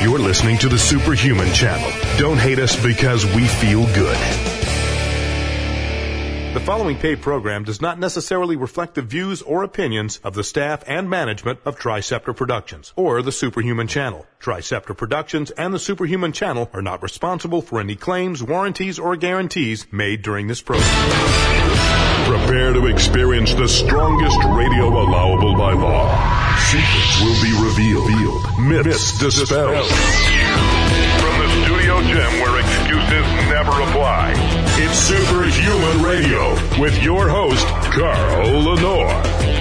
You're listening to the Superhuman Channel. Don't hate us because we feel good. The following paid program does not necessarily reflect the views or opinions of the staff and management of Triceptor Productions or the Superhuman Channel. Triceptor Productions and the Superhuman Channel are not responsible for any claims, warranties, or guarantees made during this program. Prepare to experience the strongest radio allowable by law. Secrets will be revealed. Myths dispelled. From the studio gym where excuses never apply. It's Superhuman Radio with your host, Carl Lenore.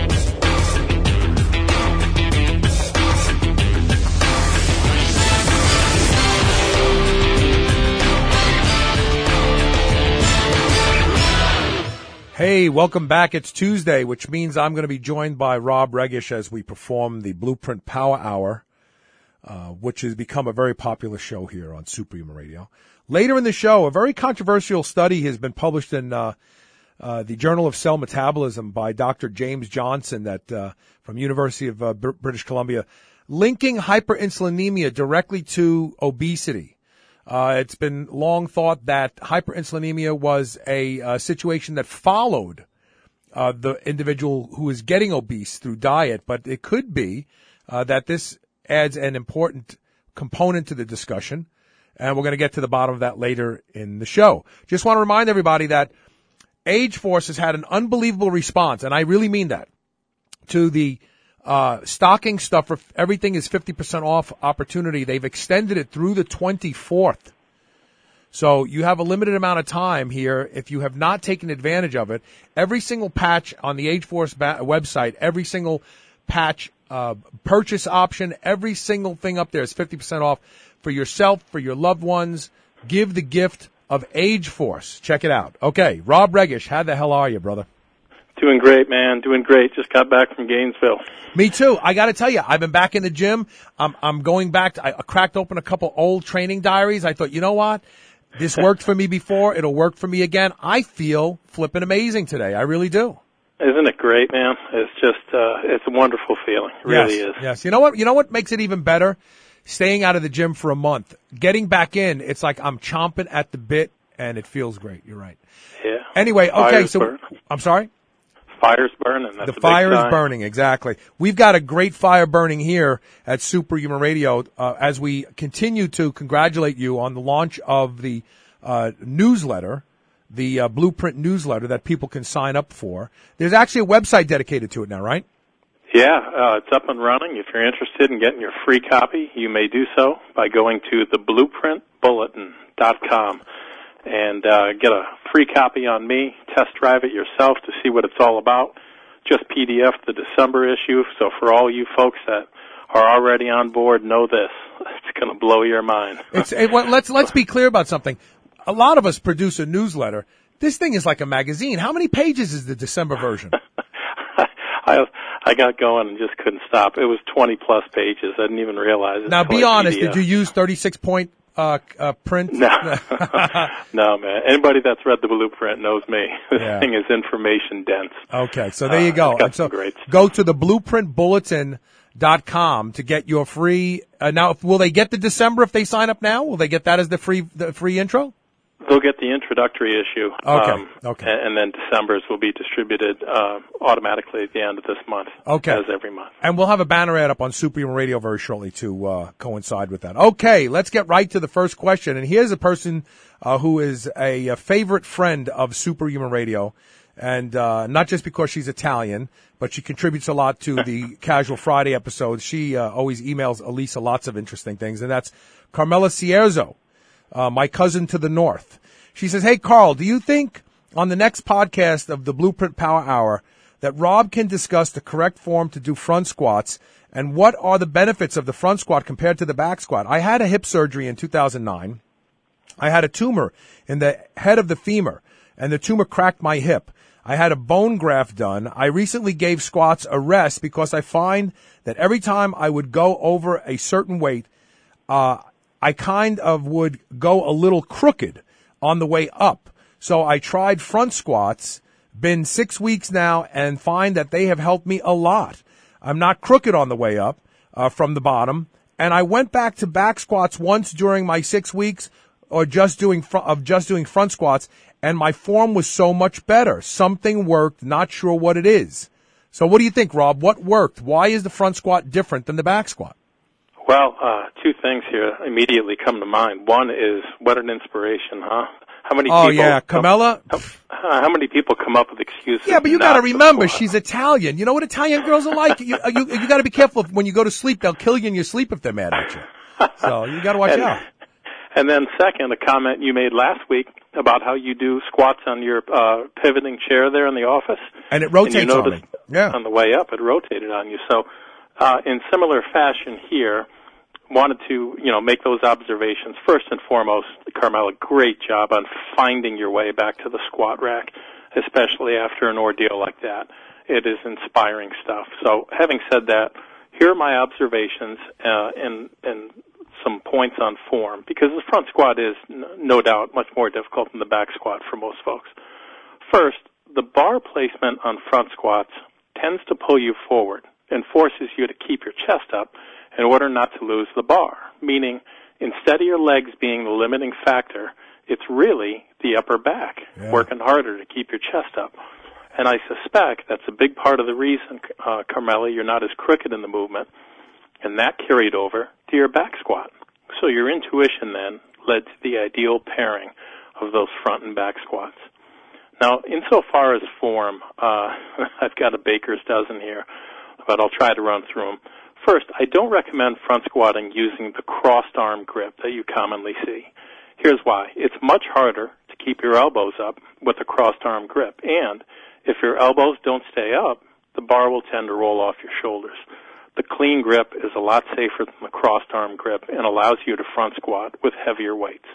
Hey, welcome back. It's Tuesday, which means I'm going to be joined by Rob Regish as we perform the Blueprint Power Hour, which has become a very popular show here on Superhuman Radio. Later in the show, a very controversial study has been published in the Journal of Cell Metabolism by Dr. James Johnson from University of British Columbia, linking hyperinsulinemia directly to obesity. It's been long thought that hyperinsulinemia was a situation that followed the individual who is getting obese through diet, but it could be that this adds an important component to the discussion, and we're going to get to the bottom of that later in the show. Just want to remind everybody that Age Force has had an unbelievable response, and I really mean that, to the stocking stuffer. Everything is 50% off opportunity. They've extended it through the 24th. So you have a limited amount of time here. If you have not taken advantage of it, every single patch on the Age Force website, every single patch purchase option, every single thing up there is 50% off for yourself, for your loved ones. Give the gift of Age Force. Check it out. Okay, Rob Regish, how the hell are you, brother? Doing great, man. Doing great. Just got back from Gainesville. Me too. I got to tell you, I've been back in the gym. I'm going back. I cracked open a couple old training diaries. I thought, you know what? This worked for me before. It'll work for me again. I feel flipping amazing today. I really do. Isn't it great, man? It's just, it's a wonderful feeling. It really is. Yes. You know what? You know what makes it even better? Staying out of the gym for a month. Getting back in, it's like I'm chomping at the bit, and it feels great. You're right. Yeah. Anyway, okay, Fire's so burning. I'm sorry? Fire's burning. That's the fire is burning, exactly. We've got a great fire burning here at Superhuman Radio as we continue to congratulate you on the launch of the newsletter, the Blueprint newsletter that people can sign up for. There's actually a website dedicated to it now, right? Yeah, it's up and running. If you're interested in getting your free copy, you may do so by going to theblueprintbulletin.com and get a free copy on me. Test drive it yourself to see what it's all about. Just PDF the December issue. So for all you folks that are already on board, know this. It's going to blow your mind. Let's be clear about something. A lot of us produce a newsletter. This thing is like a magazine. How many pages is the December version? I got going and just couldn't stop. It was 20-plus pages. I didn't even realize it. Now, be honest. Did you use 36-point print? No. No, man. Anybody that's read the Blueprint knows me. This thing is information dense. Okay, so there you go. And so go to the blueprintbulletin.com to get your free. Now, will they get the December if they sign up now? Will they get that as the free intro? They'll get the introductory issue. Okay. And then December's will be distributed automatically at the end of this month. Okay. As every month. And we'll have a banner ad up on Superhuman Radio very shortly to coincide with that. Okay, let's get right to the first question. And here's a person who is a favorite friend of Superhuman Radio. And not just because she's Italian, but she contributes a lot to the Casual Friday episodes. She always emails Elisa lots of interesting things. And that's Carmela Cierzo. My cousin to the north. She says, hey, Carl, do you think on the next podcast of the Blueprint Power Hour that Rob can discuss the correct form to do front squats and what are the benefits of the front squat compared to the back squat? I had a hip surgery in 2009. I had a tumor in the head of the femur, and the tumor cracked my hip. I had a bone graft done. I recently gave squats a rest because I find that every time I would go over a certain weight, I kind of would go a little crooked on the way up. So I tried front squats, been 6 weeks now, and find that they have helped me a lot. I'm not crooked on the way up from the bottom, And I went back to back squats once during my 6 weeks or just doing front squats, and my form was so much better. Something worked, not sure what it is. So what do you think, Rob? What worked? Why is the front squat different than the back squat? Well, two things here immediately come to mind. One is, what an inspiration, huh? How many people? Oh, yeah, Carmella? How many people come up with excuses? Yeah, but you got to remember, she's Italian. You know what Italian girls are like? You got to be careful. When you go to sleep, they'll kill you in your sleep if they're mad at you. So you got to watch out. And then second, a comment you made last week about how you do squats on your pivoting chair there in the office. And it rotates and you on me. Yeah. On the way up, it rotated on you. So in similar fashion here, wanted to, make those observations. First and foremost, Carmella, great job on finding your way back to the squat rack, especially after an ordeal like that. It is inspiring stuff. So having said that, here are my observations and some points on form, because the front squat is no doubt much more difficult than the back squat for most folks. First, the bar placement on front squats tends to pull you forward and forces you to keep your chest up in order not to lose the bar, meaning instead of your legs being the limiting factor, it's really the upper back working harder to keep your chest up. And I suspect that's a big part of the reason, Carmella, you're not as crooked in the movement, and that carried over to your back squat. So your intuition then led to the ideal pairing of those front and back squats. Now, insofar as form, I've got a baker's dozen here, but I'll try to run through them. First, I don't recommend front squatting using the crossed arm grip that you commonly see. Here's why. It's much harder to keep your elbows up with a crossed arm grip, and if your elbows don't stay up, the bar will tend to roll off your shoulders. The clean grip is a lot safer than the crossed arm grip and allows you to front squat with heavier weights.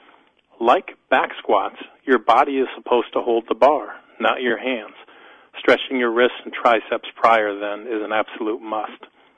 Like back squats, your body is supposed to hold the bar, not your hands. Stretching your wrists and triceps prior then is an absolute must.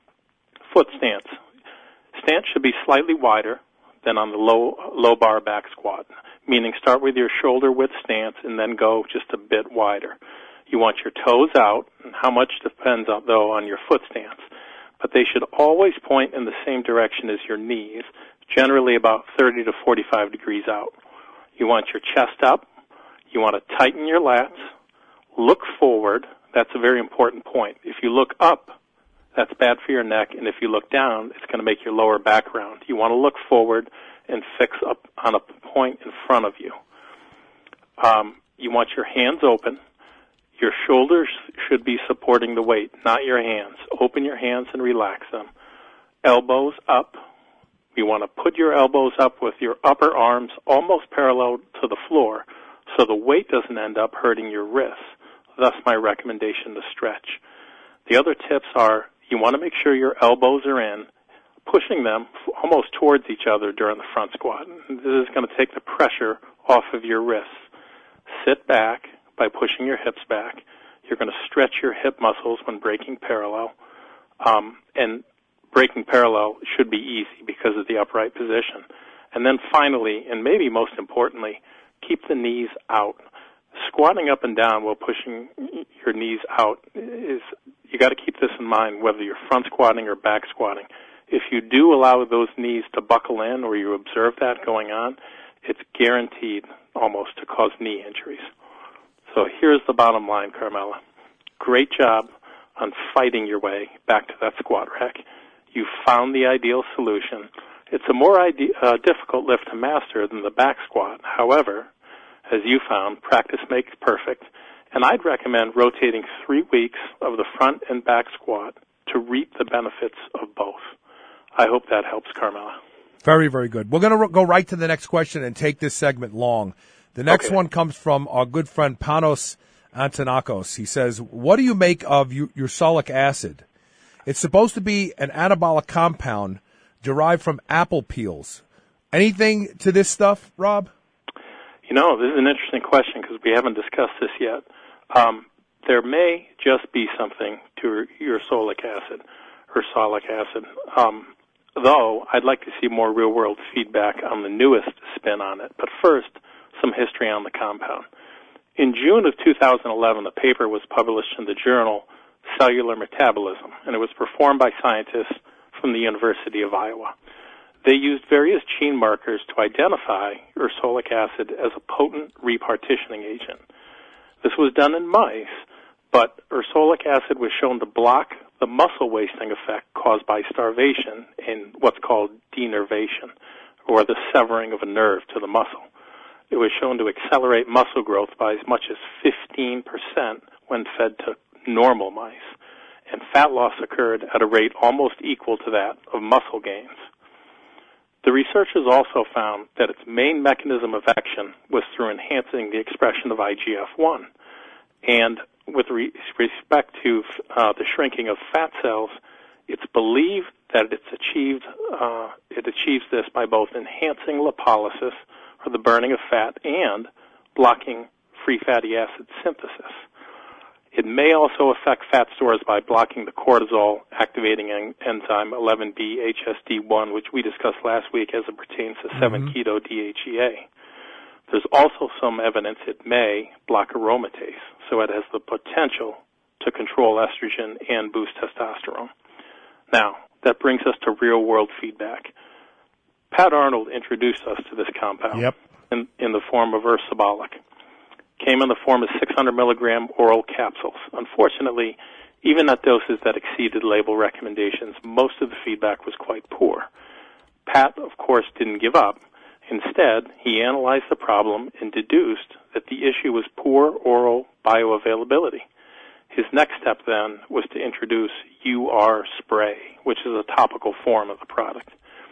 Foot stance. Stance should be slightly wider than on the low bar back squat, meaning start with your shoulder width stance and then go just a bit wider. You want your toes out, and how much depends, though, on your foot stance. But they should always point in the same direction as your knees, generally about 30 to 45 degrees out. You want your chest up. You want to tighten your lats. Look forward. That's a very important point. If you look up, that's bad for your neck, and if you look down, it's going to make your lower back round. You want to look forward and fix up on a point in front of you. You want your hands open. Your shoulders should be supporting the weight, not your hands. Open your hands and relax them. Elbows up. You want to put your elbows up with your upper arms almost parallel to the floor so the weight doesn't end up hurting your wrists. Thus my recommendation to stretch. The other tips are you want to make sure your elbows are in, pushing them almost towards each other during the front squat. This is going to take the pressure off of your wrists. Sit back by pushing your hips back. You're going to stretch your hip muscles when breaking parallel. And breaking parallel should be easy because of the upright position. And then finally, and maybe most importantly, keep the knees out. Squatting up and down while pushing your knees out is, you got to keep this in mind whether you're front squatting or back squatting. If you do allow those knees to buckle in or you observe that going on, it's guaranteed almost to cause knee injuries. So here's the bottom line, Carmella. Great job on fighting your way back to that squat rack. You found the ideal solution. It's a more difficult lift to master than the back squat. However, as you found, practice makes perfect, and I'd recommend rotating 3 weeks of the front and back squat to reap the benefits of both. I hope that helps, Carmella. Very, very good. We're going to go right to the next question and take this segment long. The next one comes from our good friend Panos Antonakos. He says, what do you make of ursolic acid? It's supposed to be an anabolic compound derived from apple peels. Anything to this stuff, Rob? This is an interesting question because we haven't discussed this yet. There may just be something to ursolic acid. Though I'd like to see more real-world feedback on the newest spin on it. But first, some history on the compound. In June of 2011, a paper was published in the journal Cellular Metabolism, and it was performed by scientists from the University of Iowa. They used various gene markers to identify ursolic acid as a potent repartitioning agent. This was done in mice, but ursolic acid was shown to block the muscle wasting effect caused by starvation in what's called denervation, or the severing of a nerve to the muscle. It was shown to accelerate muscle growth by as much as 15% when fed to normal mice, and fat loss occurred at a rate almost equal to that of muscle gains. The researchers also found that its main mechanism of action was through enhancing the expression of IGF-1. And with respect to the shrinking of fat cells, it's believed that it achieves this by both enhancing lipolysis, or the burning of fat, and blocking free fatty acid synthesis. It may also affect fat stores by blocking the cortisol activating enzyme 11B-HSD1, which we discussed last week as it pertains to 7-keto-DHEA. There's also some evidence it may block aromatase, so it has the potential to control estrogen and boost testosterone. Now, that brings us to real-world feedback. Pat Arnold introduced us to this compound in the form of Ursabolic. Came in the form of 600 milligram oral capsules. Unfortunately, even at doses that exceeded label recommendations, most of the feedback was quite poor. Pat, of course, didn't give up. Instead, he analyzed the problem and deduced that the issue was poor oral bioavailability. His next step then was to introduce UR Spray, which is a topical form of the product.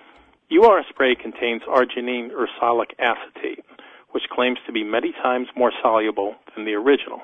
UR Spray contains arginine ursolic acetate, which claims to be many times more soluble than the original.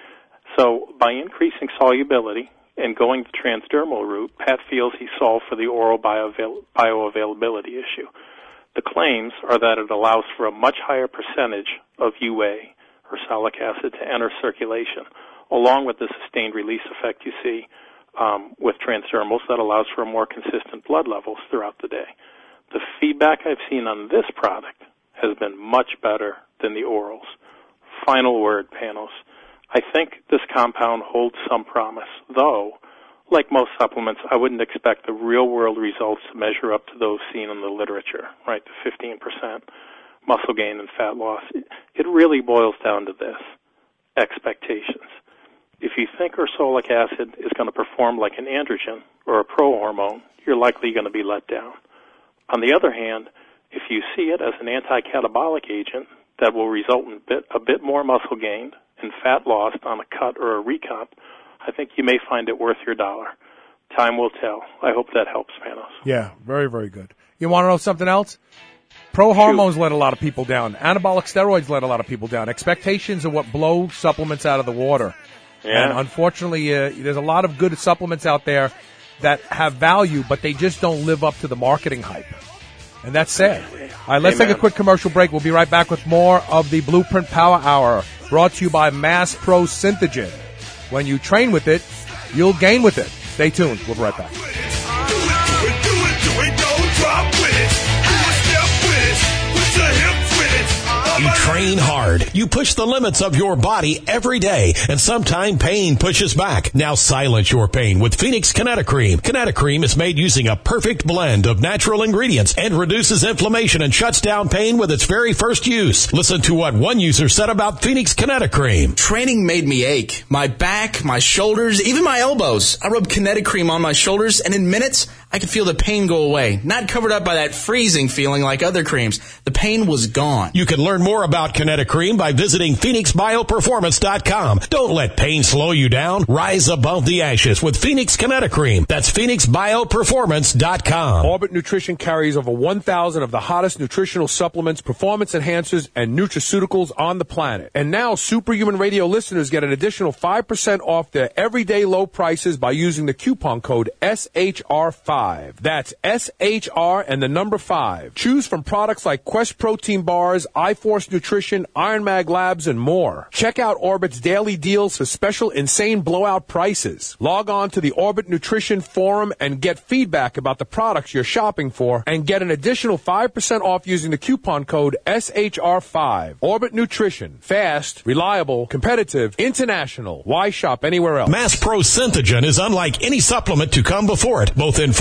So by increasing solubility and going the transdermal route, Pat feels he solved for the oral bioavailability issue. The claims are that it allows for a much higher percentage of UA, ursolic acid, to enter circulation, along with the sustained release effect you see with transdermals that allows for more consistent blood levels throughout the day. The feedback I've seen on this product has been much better than the orals. Final word, Panos. I think this compound holds some promise, though, like most supplements, I wouldn't expect the real-world results to measure up to those seen in the literature, right, the 15% muscle gain and fat loss. It really boils down to this, expectations. If you think ursolic acid is going to perform like an androgen or a prohormone, you're likely going to be let down. On the other hand, if you see it as an anti-catabolic agent that will result in a bit more muscle gain and fat lost on a cut or a recomp, I think you may find it worth your dollar. Time will tell. I hope that helps, Panos. Yeah, very, very good. You want to know something else? Pro-hormones let a lot of people down. Anabolic steroids let a lot of people down. Expectations are what blow supplements out of the water. Yeah. And unfortunately, there's a lot of good supplements out there that have value, but they just don't live up to the marketing hype. And that's sad. All right, let's take a quick commercial break. We'll be right back with more of the Blueprint Power Hour, brought to you by Mass Pro Synthegen. When you train with it, you'll gain with it. Stay tuned. We'll be right back. You train hard. You push the limits of your body every day, and sometimes pain pushes back. Now silence your pain with Phoenix Kinetocream. Kinetocream is made using a perfect blend of natural ingredients and reduces inflammation and shuts down pain with its very first use. Listen to what one user said about Phoenix Kinetocream. Training made me ache. My back, my shoulders, even my elbows. I rubbed Kinetocream on my shoulders, and in minutes, I could feel the pain go away. Not covered up by that freezing feeling like other creams. The pain was gone. You can learn more about Kinetocream by visiting PhoenixBioPerformance.com. Don't let pain slow you down. Rise above the ashes with Phoenix Kinetocream. That's PhoenixBioPerformance.com. Orbit Nutrition carries over 1,000 of the hottest nutritional supplements, performance enhancers, and nutraceuticals on the planet. And now Superhuman Radio listeners get an additional 5% off their everyday low prices by using the coupon code SHR5. That's SHR and the number 5. Choose from products like Quest Protein Bars, iForce Nutrition, Iron Mag Labs, and more. Check out Orbit's daily deals for special insane blowout prices. Log on to the Orbit Nutrition Forum and get feedback about the products you're shopping for and get an additional 5% off using the coupon code SHR5. Orbit Nutrition. Fast, reliable, competitive, international. Why shop anywhere else? Mass Pro Synthegen is unlike any supplement to come before it, both in form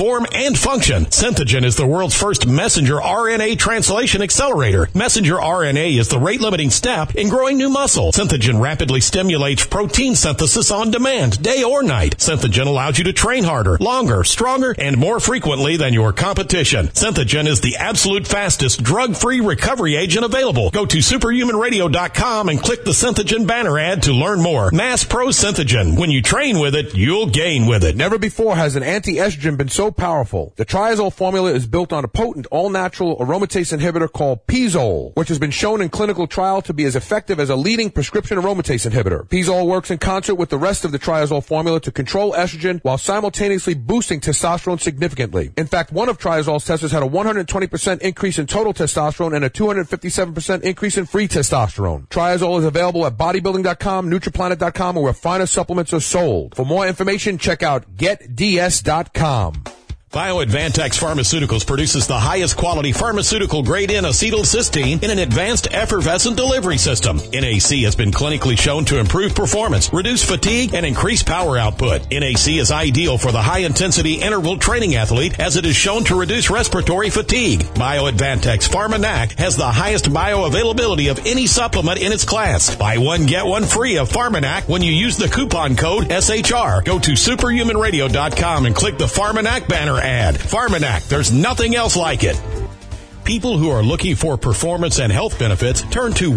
form, and function. Synthogen is the world's first messenger RNA translation accelerator. Messenger RNA is the rate-limiting step in growing new muscle. Synthogen rapidly stimulates protein synthesis on demand, day or night. Synthogen allows you to train harder, longer, stronger, and more frequently than your competition. Synthogen is the absolute fastest drug-free recovery agent available. Go to superhumanradio.com and click the Synthogen banner ad to learn more. Mass Pro Synthogen. When you train with it, you'll gain with it. Never before has an anti-estrogen been so powerful. The Triazole formula is built on a potent, all-natural aromatase inhibitor called Pizole, which has been shown in clinical trial to be as effective as a leading prescription aromatase inhibitor. Pizole works in concert with the rest of the Triazole formula to control estrogen while simultaneously boosting testosterone significantly. In fact, one of Triazole's testers had a 120% increase in total testosterone and a 257% increase in free testosterone. Triazole is available at bodybuilding.com, nutriplanet.com, or where finer supplements are sold. For more information, check out getds.com. BioAdvantex Pharmaceuticals produces the highest quality pharmaceutical grade N-acetylcysteine in an advanced effervescent delivery system. NAC has been clinically shown to improve performance, reduce fatigue, and increase power output. NAC is ideal for the high-intensity interval training athlete as it is shown to reduce respiratory fatigue. BioAdvantex PharmaNac has the highest bioavailability of any supplement in its class. Buy one, get one free of PharmaNac when you use the coupon code SHR. Go to superhumanradio.com and click the PharmaNac banner ad. PharmaNac, there's nothing else like it. People who are looking for performance and health benefits turn to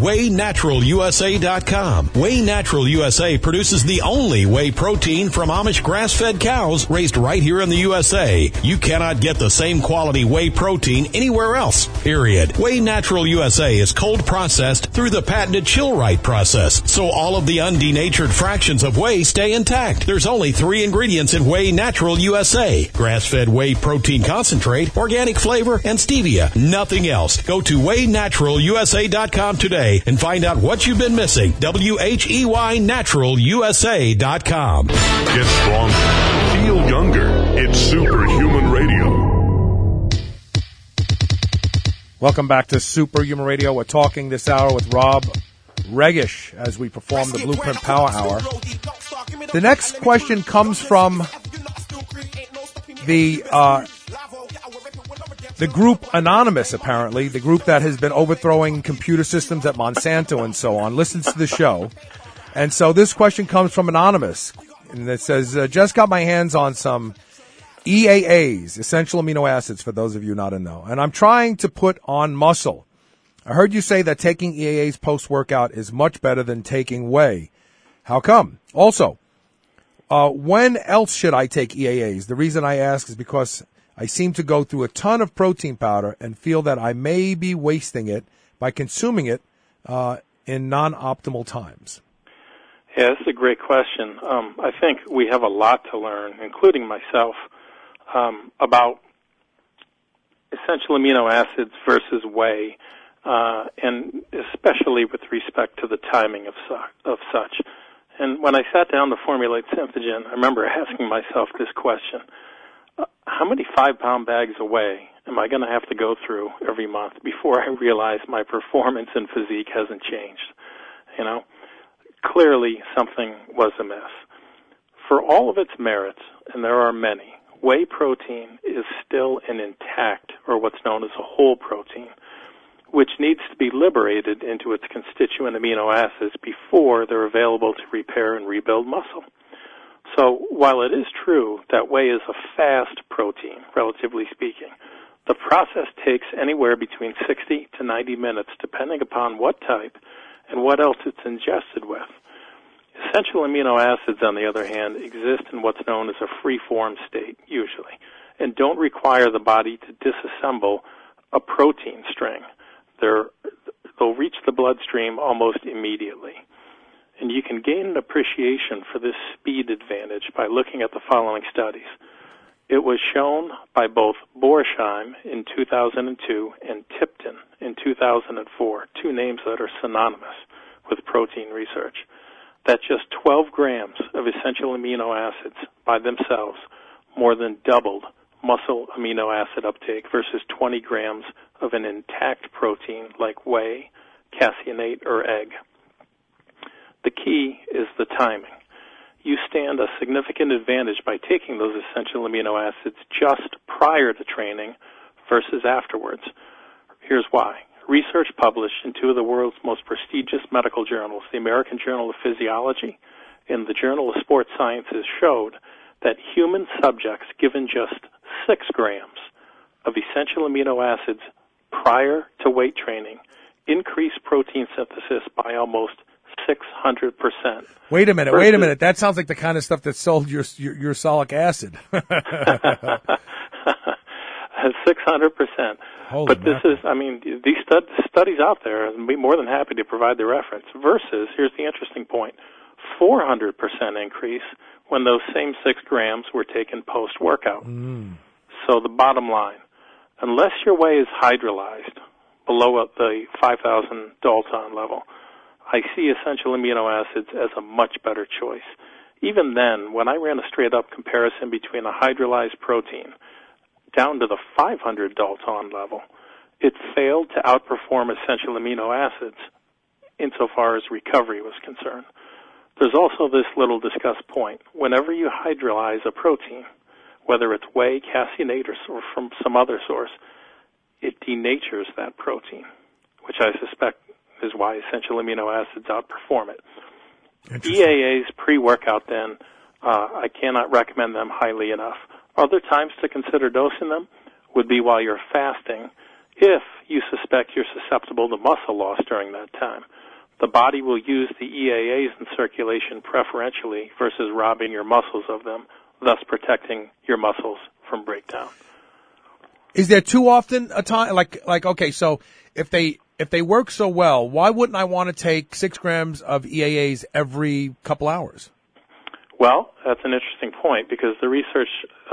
WheyNaturalUSA.com. Whey Natural USA produces the only whey protein from Amish grass-fed cows raised right here in the USA. You cannot get the same quality whey protein anywhere else, period. Whey Natural USA is cold processed through the patented chill-right process, so all of the undenatured fractions of whey stay intact. There's only 3 ingredients in Whey Natural USA: grass-fed whey protein concentrate, organic flavor, and stevia. Nothing else. Go to WheyNaturalUSA.com today and find out what you've been missing. WheyNaturalUSA.com. Get stronger. Feel younger. It's Superhuman Radio. Welcome back to Superhuman Radio. We're talking this hour with Rob Regish as we perform the Blueprint Power Hour. The next question comes from the group Anonymous, apparently, the group that has been overthrowing computer systems at Monsanto and so on, listens to the show. And so this question comes from Anonymous, and it says, just got my hands on some EAAs, essential amino acids, for those of you not in know, and I'm trying to put on muscle. I heard you say that taking EAAs post-workout is much better than taking whey. How come? Also, when else should I take EAAs? The reason I ask is because I seem to go through a ton of protein powder and feel that I may be wasting it by consuming it in non-optimal times. Yeah, this is a great question. I think we have a lot to learn, including myself, about essential amino acids versus whey, and especially with respect to the timing of such. And when I sat down to formulate Synthogen, I remember asking myself this question: how many 5-pound bags of whey am I going to have to go through every month before I realize my performance and physique hasn't changed? You know, clearly something was amiss. For all of its merits, and there are many, whey protein is still an intact, or what's known as a whole protein, which needs to be liberated into its constituent amino acids before they're available to repair and rebuild muscle. So while it is true that whey is a fast protein, relatively speaking, the process takes anywhere between 60 to 90 minutes, depending upon what type and what else it's ingested with. Essential amino acids, on the other hand, exist in what's known as a free-form state, usually, and don't require the body to disassemble a protein string. They'll reach the bloodstream almost immediately. And you can gain an appreciation for this speed advantage by looking at the following studies. It was shown by both Borsheim in 2002 and Tipton in 2004, 2 names that are synonymous with protein research, that just 12 grams of essential amino acids by themselves more than doubled muscle amino acid uptake versus 20 grams of an intact protein like whey, caseinate, or egg. The key is the timing. you stand a significant advantage by taking those essential amino acids just prior to training versus afterwards. Here's why. Research published in two of the world's most prestigious medical journals, the American Journal of Physiology and the Journal of Sports Sciences, showed that human subjects given just 6 grams of essential amino acids prior to weight training increased protein synthesis by almost 600%. Wait a minute. That sounds like the kind of stuff that sold your salic acid. 600%. But this is, these studies out there, and I'd be more than happy to provide the reference, versus, here's the interesting point, 400% increase when those same 6 grams were taken post-workout. So the bottom line, unless your whey is hydrolyzed below the 5,000 Dalton level, I see essential amino acids as a much better choice. Even then, when I ran a straight-up comparison between a hydrolyzed protein down to the 500 Dalton level, it failed to outperform essential amino acids insofar as recovery was concerned. There's also this little discussed point. Whenever you hydrolyze a protein, whether it's whey, caseinate, or from some other source, it denatures that protein, which I suspect is why essential amino acids outperform it. EAAs pre-workout, then, I cannot recommend them highly enough. Other times to consider dosing them would be while you're fasting, if you suspect you're susceptible to muscle loss during that time. The body will use the EAAs in circulation preferentially versus robbing your muscles of them, thus protecting your muscles from breakdown. Is there too often a time, okay, so if they work so well, why wouldn't I want to take 6 grams of EAAs every couple hours? Well, that's an interesting point, because the research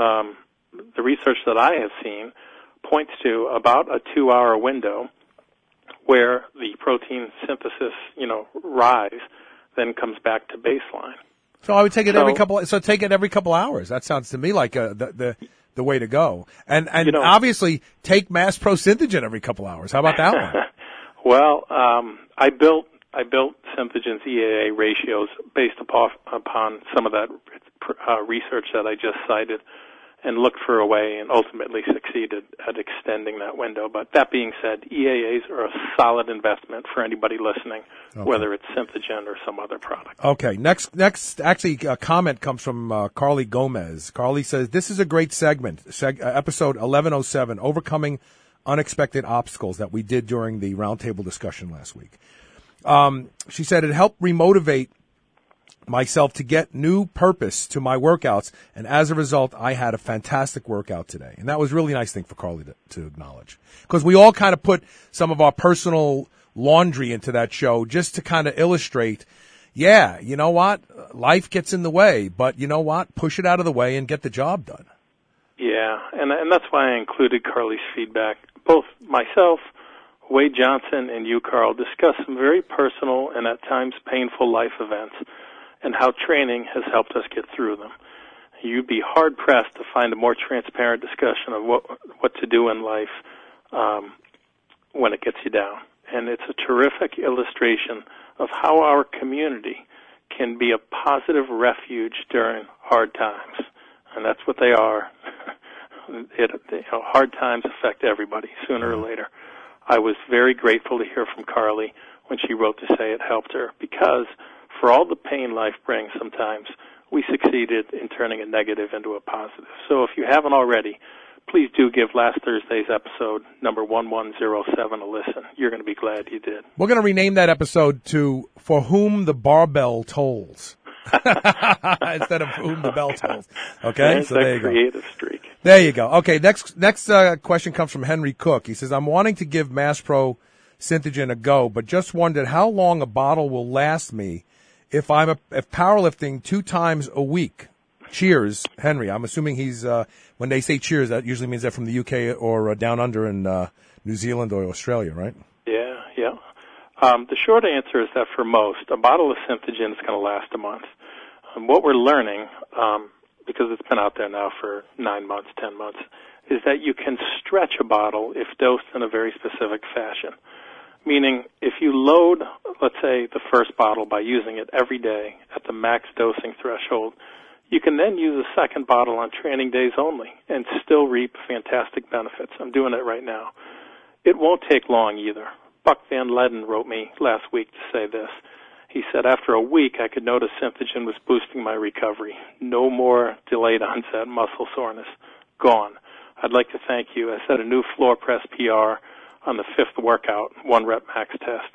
that I have seen points to about a 2-hour window where the protein synthesis, rise, then comes back to baseline. So I would take it take it every couple hours. That sounds to me like the way to go. And obviously take Mass Pro Synthogen every couple hours. How about that one? Well, I built Synthogen's EAA ratios based upon some of that research that I just cited, and looked for a way and ultimately succeeded at extending that window. But that being said, EAAs are a solid investment for anybody listening, whether it's Synthogen or some other product. Okay. Next, actually, a comment comes from Carly Gomez. Carly says, this is a great segment, episode 1107, Overcoming Unexpected Obstacles, that we did during the roundtable discussion last week. She said it helped remotivate myself to get new purpose to my workouts, and as a result, I had a fantastic workout today. And that was a really nice thing for Carly to acknowledge, because we all kind of put some of our personal laundry into that show just to kind of illustrate, yeah, you know what, life gets in the way, but you know what, push it out of the way and get the job done. Yeah, and that's why I included Carly's feedback. Both myself, Wade Johnson, and you, Carl, discussed some very personal and at times painful life events and how training has helped us get through them. You'd be hard-pressed to find a more transparent discussion of what to do in life when it gets you down. And it's a terrific illustration of how our community can be a positive refuge during hard times. And that's what they are. Hard times affect everybody sooner or later. I was very grateful to hear from Carly when she wrote to say it helped her, because for all the pain life brings sometimes, we succeeded in turning a negative into a positive. So if you haven't already, please do give last Thursday's episode, number 1107, a listen. You're going to be glad you did. We're going to rename that episode to For Whom the Barbell Tolls. Instead of Whom the Bell Tolls. Okay? So there you go. Creative streak. There you go. Okay, next question comes from Henry Cook. He says, I'm wanting to give Mass Pro Synthogen a go, but just wondered how long a bottle will last me if powerlifting 2 times a week. Cheers, Henry. I'm assuming he's, when they say cheers, that usually means they're from the UK or down under in New Zealand or Australia, right? Yeah. The short answer is that for most, a bottle of Synthogen is going to last a month. What we're learning, because it's been out there now for 9 months, 10 months, is that you can stretch a bottle if dosed in a very specific fashion. meaning if you load, let's say, the first bottle by using it every day at the max dosing threshold, you can then use a second bottle on training days only and still reap fantastic benefits. I'm doing it right now. It won't take long either. Buck Van Leden wrote me last week to say this. He said, after a week, I could notice Synthogen was boosting my recovery. No more delayed onset muscle soreness. Gone. I'd like to thank you. I set a new floor press PR on the 5th workout, 1 rep max test.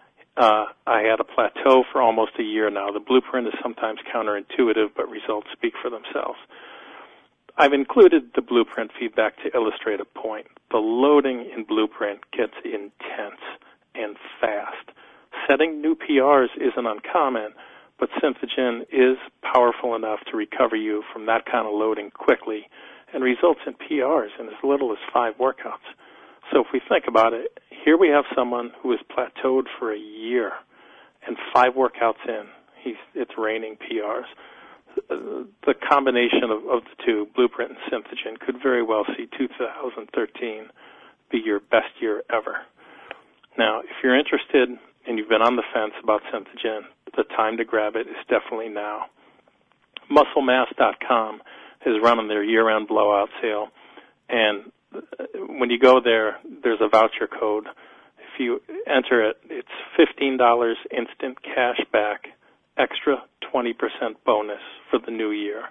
I had a plateau for almost a year now. The blueprint is sometimes counterintuitive, but results speak for themselves. I've included the blueprint feedback to illustrate a point. The loading in blueprint gets intense and fast. Setting new PRs isn't uncommon, but Synthogen is powerful enough to recover you from that kind of loading quickly and results in PRs in as little as 5 workouts. So if we think about it, here we have someone who has plateaued for a year, and 5 workouts in, it's raining PRs. The combination of the two, Blueprint and Synthogen, could very well see 2013 be your best year ever. Now, if you're interested and you've been on the fence about Synthogen, the time to grab it is definitely now. MuscleMass.com is running their year-round blowout sale, and when you go there, there's a voucher code. If you enter it, it's $15 instant cash back, extra 20% bonus for the new year.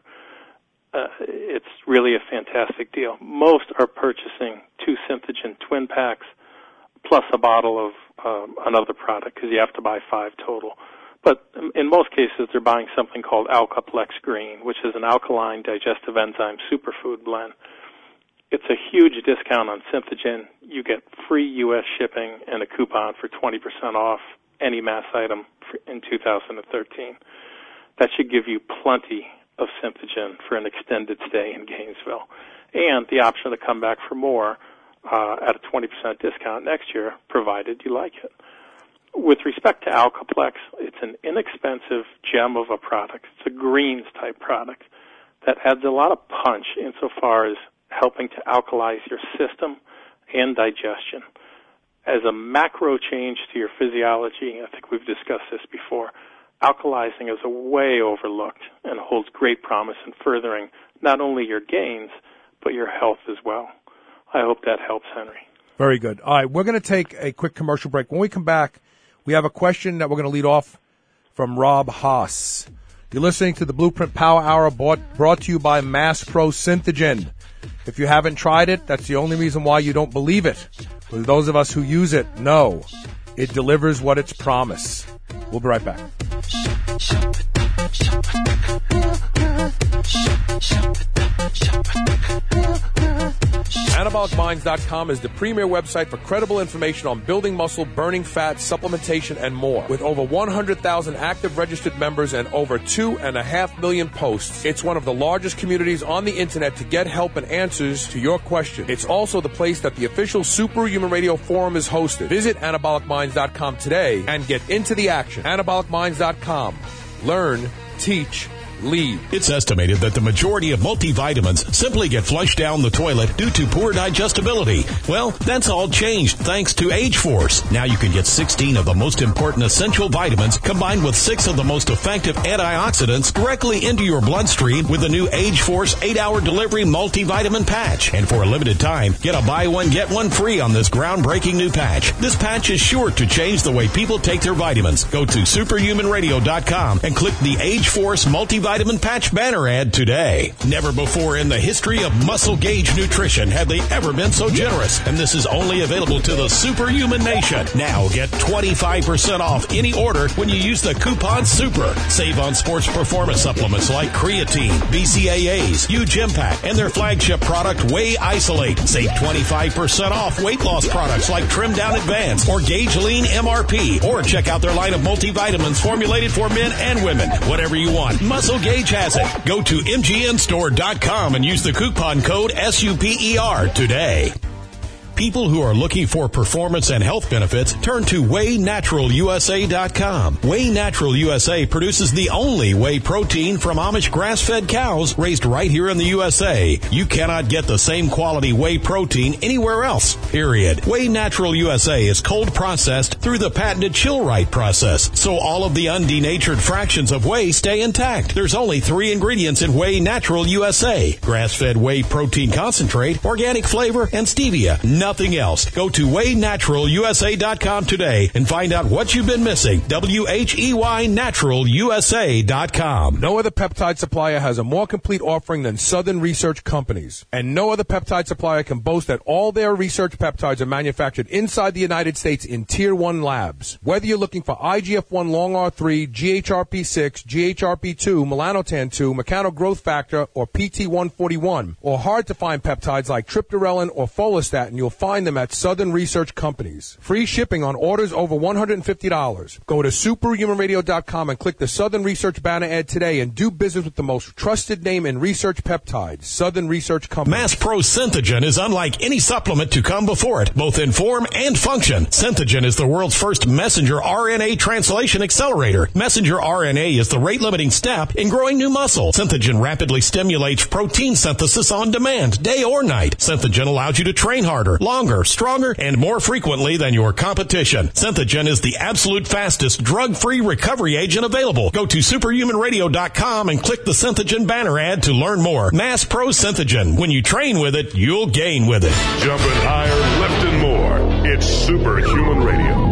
It's really a fantastic deal. Most are purchasing 2 Synthogen twin packs plus a bottle of another product because you have to buy 5 total. But in most cases, they're buying something called Alkaplex Green, which is an alkaline digestive enzyme superfood blend. It's a huge discount on Synthogen. You get free U.S. shipping and a coupon for 20% off any mass item in 2013. That should give you plenty of Synthogen for an extended stay in Gainesville, and the option to come back for more at a 20% discount next year, provided you like it. With respect to Alkaplex, it's an inexpensive gem of a product. It's a greens type product that adds a lot of punch insofar as helping to alkalize your system and digestion. As a macro change to your physiology, I think we've discussed this before, alkalizing is a way overlooked and holds great promise in furthering not only your gains, but your health as well. I hope that helps, Henry. Very good. All right, we're going to take a quick commercial break. When we come back, we have a question that we're going to lead off from Rob Haas. You're listening to the Blueprint Power Hour brought to you by Mass Pro Synthogen. If you haven't tried it, that's the only reason why you don't believe it. For those of us who use it, know it delivers what it's promised. We'll be right back. AnabolicMinds.com is the premier website for credible information on building muscle, burning fat, supplementation, and more. With over 100,000 active registered members and over 2.5 million posts, it's one of the largest communities on the internet to get help and answers to your questions. It's also the place that the official Superhuman Radio Forum is hosted. Visit AnabolicMinds.com today and get into the action. AnabolicMinds.com. Learn, teach, lead. It's estimated that the majority of multivitamins simply get flushed down the toilet due to poor digestibility. Well, that's all changed thanks to Age Force. Now you can get 16 of the most important essential vitamins combined with 6 of the most effective antioxidants directly into your bloodstream with the new Age Force 8-hour delivery multivitamin patch. And for a limited time, get a buy one, get one free on this groundbreaking new patch. This patch is sure to change the way people take their vitamins. Go to superhumanradio.com and click the Age Force multivitamin patch banner ad today. Never before in the history of Muscle Gauge Nutrition have they ever been so generous, and this is only available to the Superhuman Nation. Now get 25% off any order when you use the coupon SUPER. Save on sports performance supplements like creatine, BCAAs, U-Gym-Pack, and their flagship product, Whey Isolate. Save 25% off weight loss products like Trim Down Advance or Gauge Lean MRP, or check out their line of multivitamins formulated for men and women. Whatever you want, Muscle Gauge has it. Go to mgnstore.com and use the coupon code SUPER today. People who are looking for performance and health benefits turn to WheyNaturalUSA.com. Whey Natural USA produces the only whey protein from Amish grass-fed cows raised right here in the USA. You cannot get the same quality whey protein anywhere else, period. Whey Natural USA is cold processed through the patented chill-right process, so all of the undenatured fractions of whey stay intact. There's only 3 ingredients in Whey Natural USA: grass-fed whey protein concentrate, organic flavor, and stevia. Nothing else. Go to WheyNaturalUSA.com today and find out what you've been missing. WheyNaturalUSA.com. No other peptide supplier has a more complete offering than Southern Research Companies. And no other peptide supplier can boast that all their research peptides are manufactured inside the United States in Tier 1 labs. Whether you're looking for IGF-1 long R3, GHRP6, GHRP2, melanotan-2, mechano growth factor, or PT141, or hard-to-find peptides like triptorelin or follistatin, you'll find them at Southern Research Companies. Free shipping on orders over $150. Go to superhumanradio.com and click the Southern Research banner ad today and do business with the most trusted name in research peptides, Southern Research Companies. Mass Pro Synthogen is unlike any supplement to come before it, both in form and function. Synthogen is the world's first messenger RNA translation accelerator. Messenger RNA is the rate-limiting step in growing new muscle. Synthogen rapidly stimulates protein synthesis on demand, day or night. Synthogen allows you to train harder, longer, stronger, and more frequently than your competition. Synthogen is the absolute fastest drug-free recovery agent available. Go to superhumanradio.com and click the Synthogen banner ad to learn more. Mass Pro Synthogen. When you train with it, you'll gain with it. Jumping higher, lifting more. It's Superhuman Radio.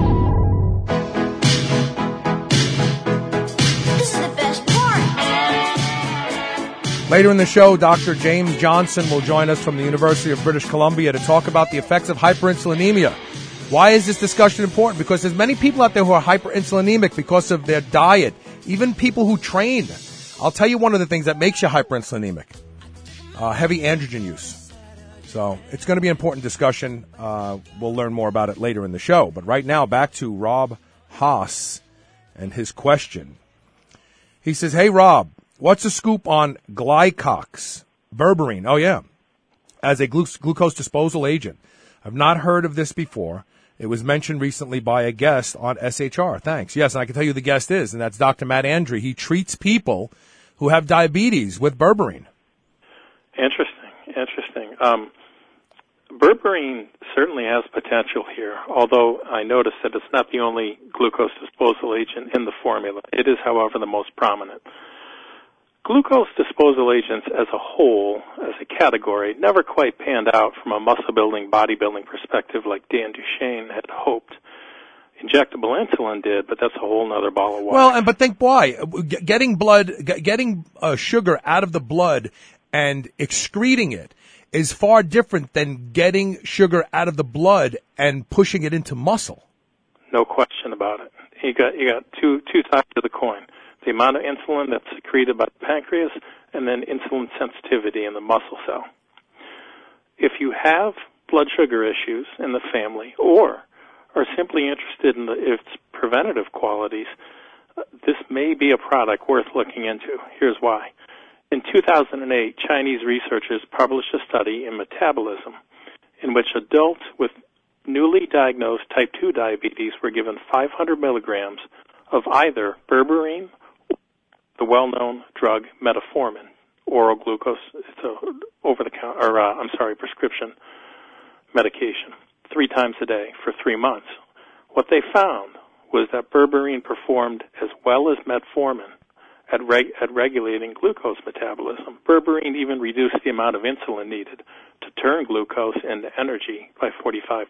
This is the best part. Later in the show, Dr. James Johnson will join us from the University of British Columbia to talk about the effects of hyperinsulinemia. Why is this discussion important? Because there's many people out there who are hyperinsulinemic because of their diet, even people who train. I'll tell you one of the things that makes you hyperinsulinemic, heavy androgen use. So it's going to be an important discussion. We'll learn more about it later in the show. But right now, back to Rob Haas and his question. He says, hey, Rob, what's the scoop on Glycox, berberine? Oh, yeah, as a glucose disposal agent. I've not heard of this before. It was mentioned recently by a guest on SHR. Thanks. Yes, and I can tell you the guest is, and that's Dr. Matt Andre. He treats people who have diabetes with berberine. Interesting. Berberine certainly has potential here, although I noticed that it's not the only glucose disposal agent in the formula. It is, however, the most prominent. Glucose disposal agents as a whole, as a category, never quite panned out from a muscle-building, bodybuilding perspective like Dan Duchesne had hoped. Injectable insulin did, but that's a whole other ball of wax. Well, but think why. Getting sugar out of the blood and excreting it is far different than getting sugar out of the blood and pushing it into muscle. No question about it. You got two sides of the coin. The amount of insulin that's secreted by the pancreas, and then insulin sensitivity in the muscle cell. If you have blood sugar issues in the family, or are simply interested in its preventative qualities, this may be a product worth looking into. Here's why. In 2008, Chinese researchers published a study in Metabolism in which adults with newly diagnosed type 2 diabetes were given 500 milligrams of either berberine, the well-known drug metformin, oral glucose, it's prescription medication, 3 times a day for 3 months. What they found was that berberine performed as well as metformin at regulating glucose metabolism. Berberine even reduced the amount of insulin needed to turn glucose into energy by 45%.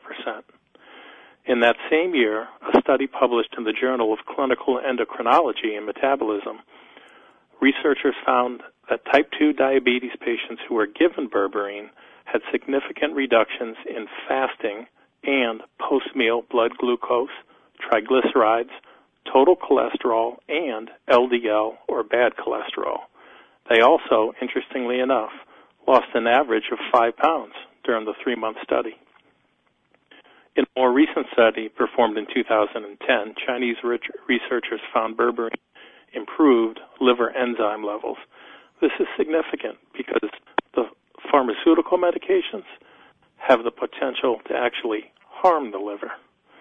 In that same year, a study published in the Journal of Clinical Endocrinology and Metabolism, researchers found that type 2 diabetes patients who were given berberine had significant reductions in fasting and post-meal blood glucose, triglycerides, total cholesterol, and LDL, or bad cholesterol. They also, interestingly enough, lost an average of 5 pounds during the 3-month study. In a more recent study performed in 2010, Chinese researchers found berberine improved liver enzyme levels. This is significant because the pharmaceutical medications have the potential to actually harm the liver.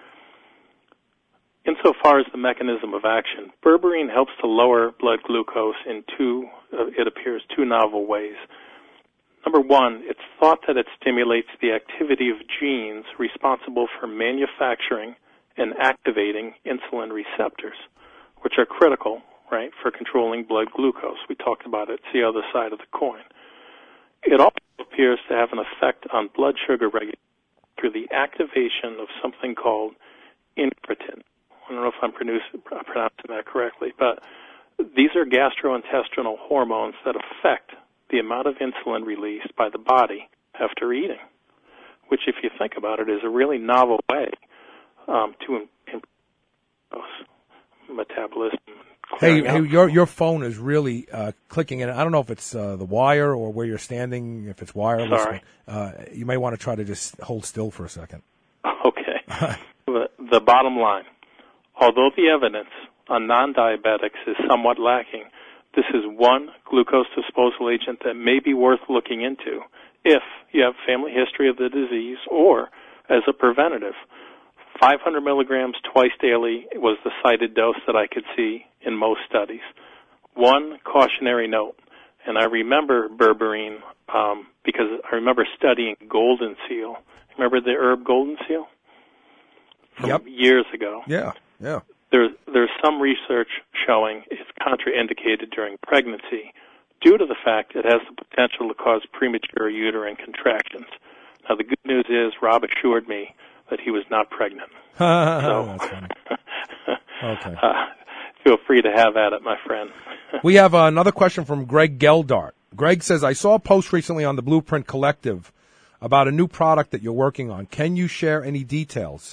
Insofar as the mechanism of action, berberine helps to lower blood glucose in it appears, two novel ways. Number one, it's thought that it stimulates the activity of genes responsible for manufacturing and activating insulin receptors, which are critical, right, for controlling blood glucose. We talked about it. It's the other side of the coin. It also appears to have an effect on blood sugar regulation through the activation of something called incretin. I don't know if I'm pronouncing that correctly, but these are gastrointestinal hormones that affect the amount of insulin released by the body after eating, which, if you think about it, is a really novel way to improve metabolism. Hey, your phone is really clicking in. I don't know if it's the wire or where you're standing, if it's wireless. Sorry. You may want to try to just hold still for a second. Okay. The bottom line, although the evidence on non-diabetics is somewhat lacking, this is one glucose disposal agent that may be worth looking into if you have family history of the disease or as a preventative. 500 milligrams twice daily was the cited dose that I could see in most studies. One cautionary note, and I remember berberine because I remember studying golden seal. Remember the herb golden seal? From years ago. Yeah. There's some research showing it's contraindicated during pregnancy due to the fact it has the potential to cause premature uterine contractions. Now, the good news is Rob assured me that he was not pregnant. So, that's funny. Okay. Feel free to have at it, my friend. We have another question from Greg Geldart. Greg says, I saw a post recently on the Blueprint Collective about a new product that you're working on. Can you share any details?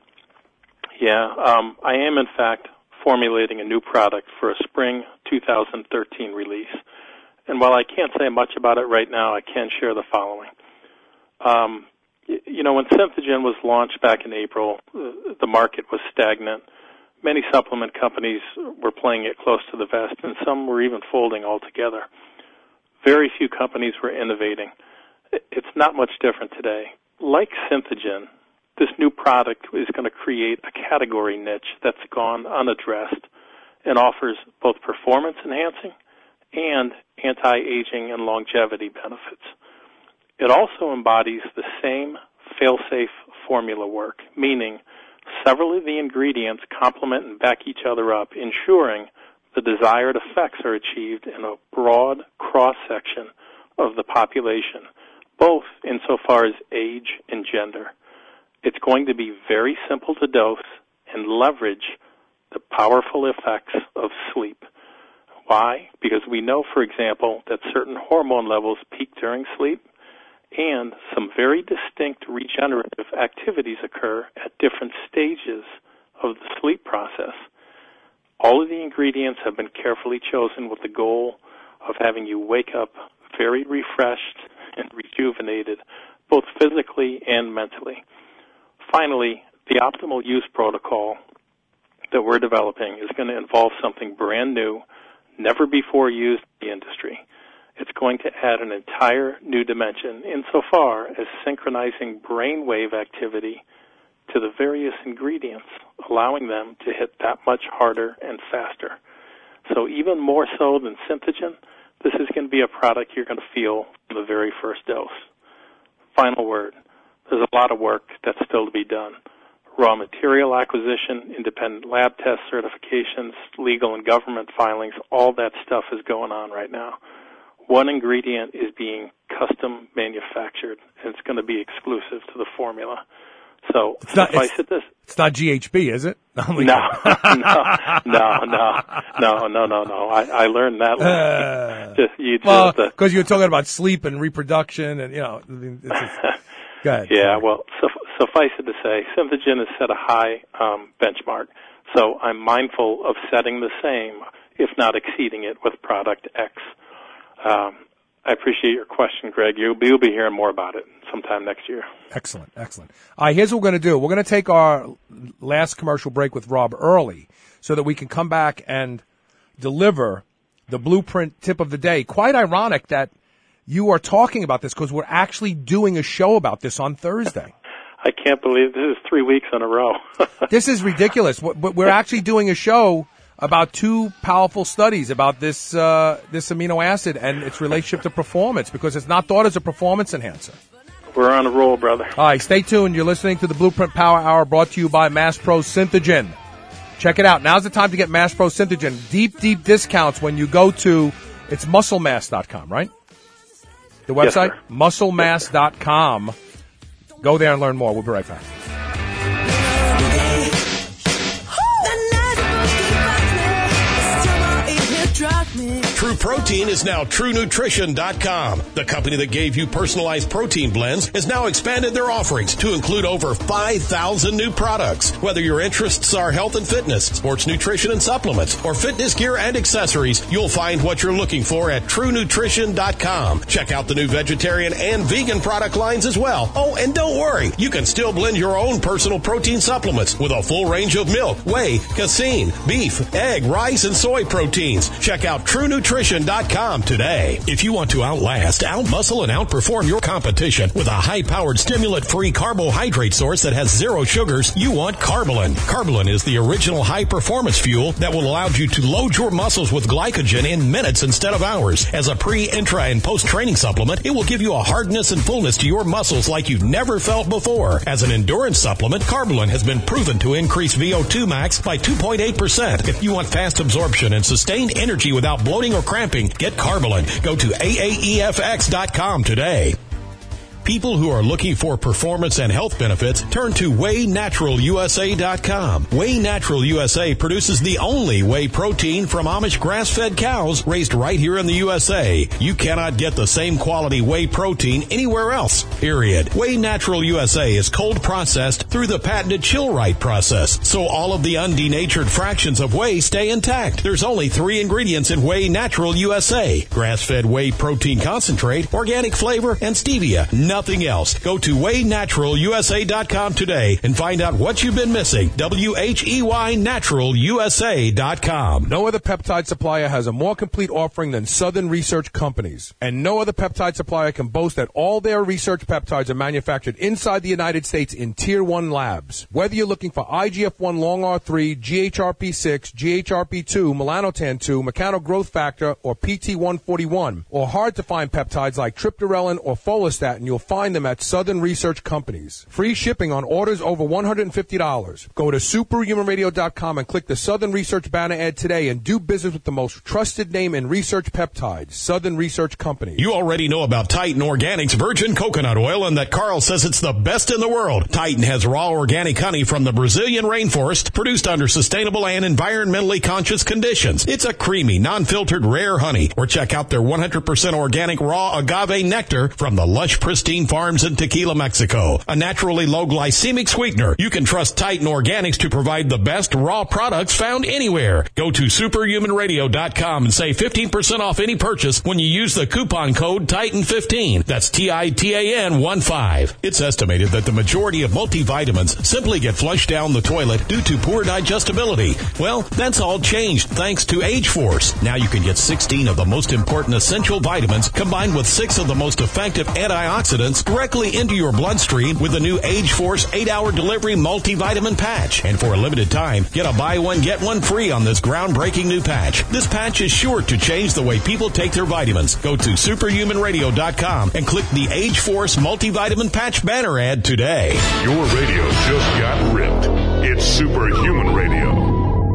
Yeah, I am, in fact, formulating a new product for a spring 2013 release. And while I can't say much about it right now, I can share the following. When Synthogen was launched back in April, the market was stagnant. Many supplement companies were playing it close to the vest, and some were even folding altogether. Very few companies were innovating. It's not much different today. Like Synthogen, this new product is going to create a category niche that's gone unaddressed and offers both performance-enhancing and anti-aging and longevity benefits. It also embodies the same fail-safe formula work, meaning several of the ingredients complement and back each other up, ensuring the desired effects are achieved in a broad cross-section of the population, both insofar as age and gender. It's going to be very simple to dose and leverage the powerful effects of sleep. Why? Because we know, for example, that certain hormone levels peak during sleep, and some very distinct regenerative activities occur at different stages of the sleep process. All of the ingredients have been carefully chosen with the goal of having you wake up very refreshed and rejuvenated, both physically and mentally. Finally, the optimal use protocol that we're developing is going to involve something brand new, never before used in the industry. It's going to add an entire new dimension insofar as synchronizing brainwave activity to the various ingredients, allowing them to hit that much harder and faster. So even more so than Synthogen, this is going to be a product you're going to feel from the very first dose. Final word. There's a lot of work that's still to be done. Raw material acquisition, independent lab test certifications, legal and government filings, all that stuff is going on right now. One ingredient is being custom manufactured, and it's going to be exclusive to the formula. So it's not GHB, is it? No. I learned that. Because you were talking about sleep and reproduction, and go ahead. Yeah, well, suffice it to say, Synthogen has set a high benchmark. So I'm mindful of setting the same, if not exceeding it, with product X. I appreciate your question, Greg. You'll be hearing more about it sometime next year. Excellent. All right, here's what we're going to do. We're going to take our last commercial break with Rob early so that we can come back and deliver the Blueprint tip of the day. Quite ironic that you are talking about this because we're actually doing a show about this on Thursday. I can't believe this is 3 weeks in a row. This is ridiculous. We're actually doing a show about two powerful studies about this amino acid and its relationship to performance, because it's not thought as a performance enhancer. We're on a roll, brother. All right, stay tuned. You're listening to the Blueprint Power Hour, brought to you by Mass Pro Synthogen. Check it out. Now's the time to get Mass Pro Synthogen. Deep discounts when you go to, it's musclemass.com, right? The website? Yes, musclemass.com. Go there and learn more. We'll be right back. True Protein is now TrueNutrition.com. The company that gave you personalized protein blends has now expanded their offerings to include over 5,000 new products. Whether your interests are health and fitness, sports nutrition and supplements, or fitness gear and accessories, you'll find what you're looking for at TrueNutrition.com. Check out the new vegetarian and vegan product lines as well. Oh, and don't worry, you can still blend your own personal protein supplements with a full range of milk, whey, casein, beef, egg, rice, and soy proteins. Check out TrueNutrition.com today. If you want to outlast, outmuscle, and outperform your competition with a high-powered stimulant-free carbohydrate source that has zero sugars, you want Carbolin. Carbolin is the original high-performance fuel that will allow you to load your muscles with glycogen in minutes instead of hours. As a pre, intra, and post-training supplement, it will give you a hardness and fullness to your muscles like you've never felt before. As an endurance supplement, Carbolin has been proven to increase VO2 max by 2.8%. If you want fast absorption and sustained energy without bloating or cramping, get Carbolin. Go to AAEFX.com today. People who are looking for performance and health benefits turn to WheyNaturalUSA.com. Whey Natural USA produces the only whey protein from Amish grass-fed cows raised right here in the USA. You cannot get the same quality whey protein anywhere else, period. Whey Natural USA is cold processed through the patented chill-right process, so all of the undenatured fractions of whey stay intact. There's only 3 ingredients in Whey Natural USA: grass-fed whey protein concentrate, organic flavor, and stevia. Nothing else. Go to WheyNaturalUSA.com today and find out what you've been missing. WHEYNaturalUSA.com. No other peptide supplier has a more complete offering than Southern Research Companies. And no other peptide supplier can boast that all their research peptides are manufactured inside the United States in Tier 1 labs. Whether you're looking for IGF-1 long R3, GHRP6, GHRP2, melanotan-2, mechanogrowth factor, or PT141, or hard-to-find peptides like triptorelin or follistatin, you'll find them at Southern Research Companies. Free shipping on orders over $150. Go to superhumanradio.com and click the Southern Research banner ad today and do business with the most trusted name in research peptides, Southern Research Company. You already know about Titan Organics virgin coconut oil and that Carl says it's the best in the world. Titan has raw organic honey from the Brazilian rainforest produced under sustainable and environmentally conscious conditions. It's a creamy, non-filtered, rare honey. Or check out their 100% organic raw agave nectar from the lush, pristine farms in Tequila, Mexico. A naturally low glycemic sweetener. You can trust Titan Organics to provide the best raw products found anywhere. Go to superhumanradio.com and save 15% off any purchase when you use the coupon code Titan15. That's TITAN15. It's estimated that the majority of multivitamins simply get flushed down the toilet due to poor digestibility. Well, that's all changed thanks to Age Force. Now you can get 16 of the most important essential vitamins combined with 6 of the most effective antioxidants directly into your bloodstream with the new Age Force 8-hour delivery multivitamin patch. And for a limited time, get a buy one, get one free on this groundbreaking new patch. This patch is sure to change the way people take their vitamins. Go to superhumanradio.com and click the Age Force multivitamin patch banner ad today. Your radio just got ripped. It's Superhuman Radio.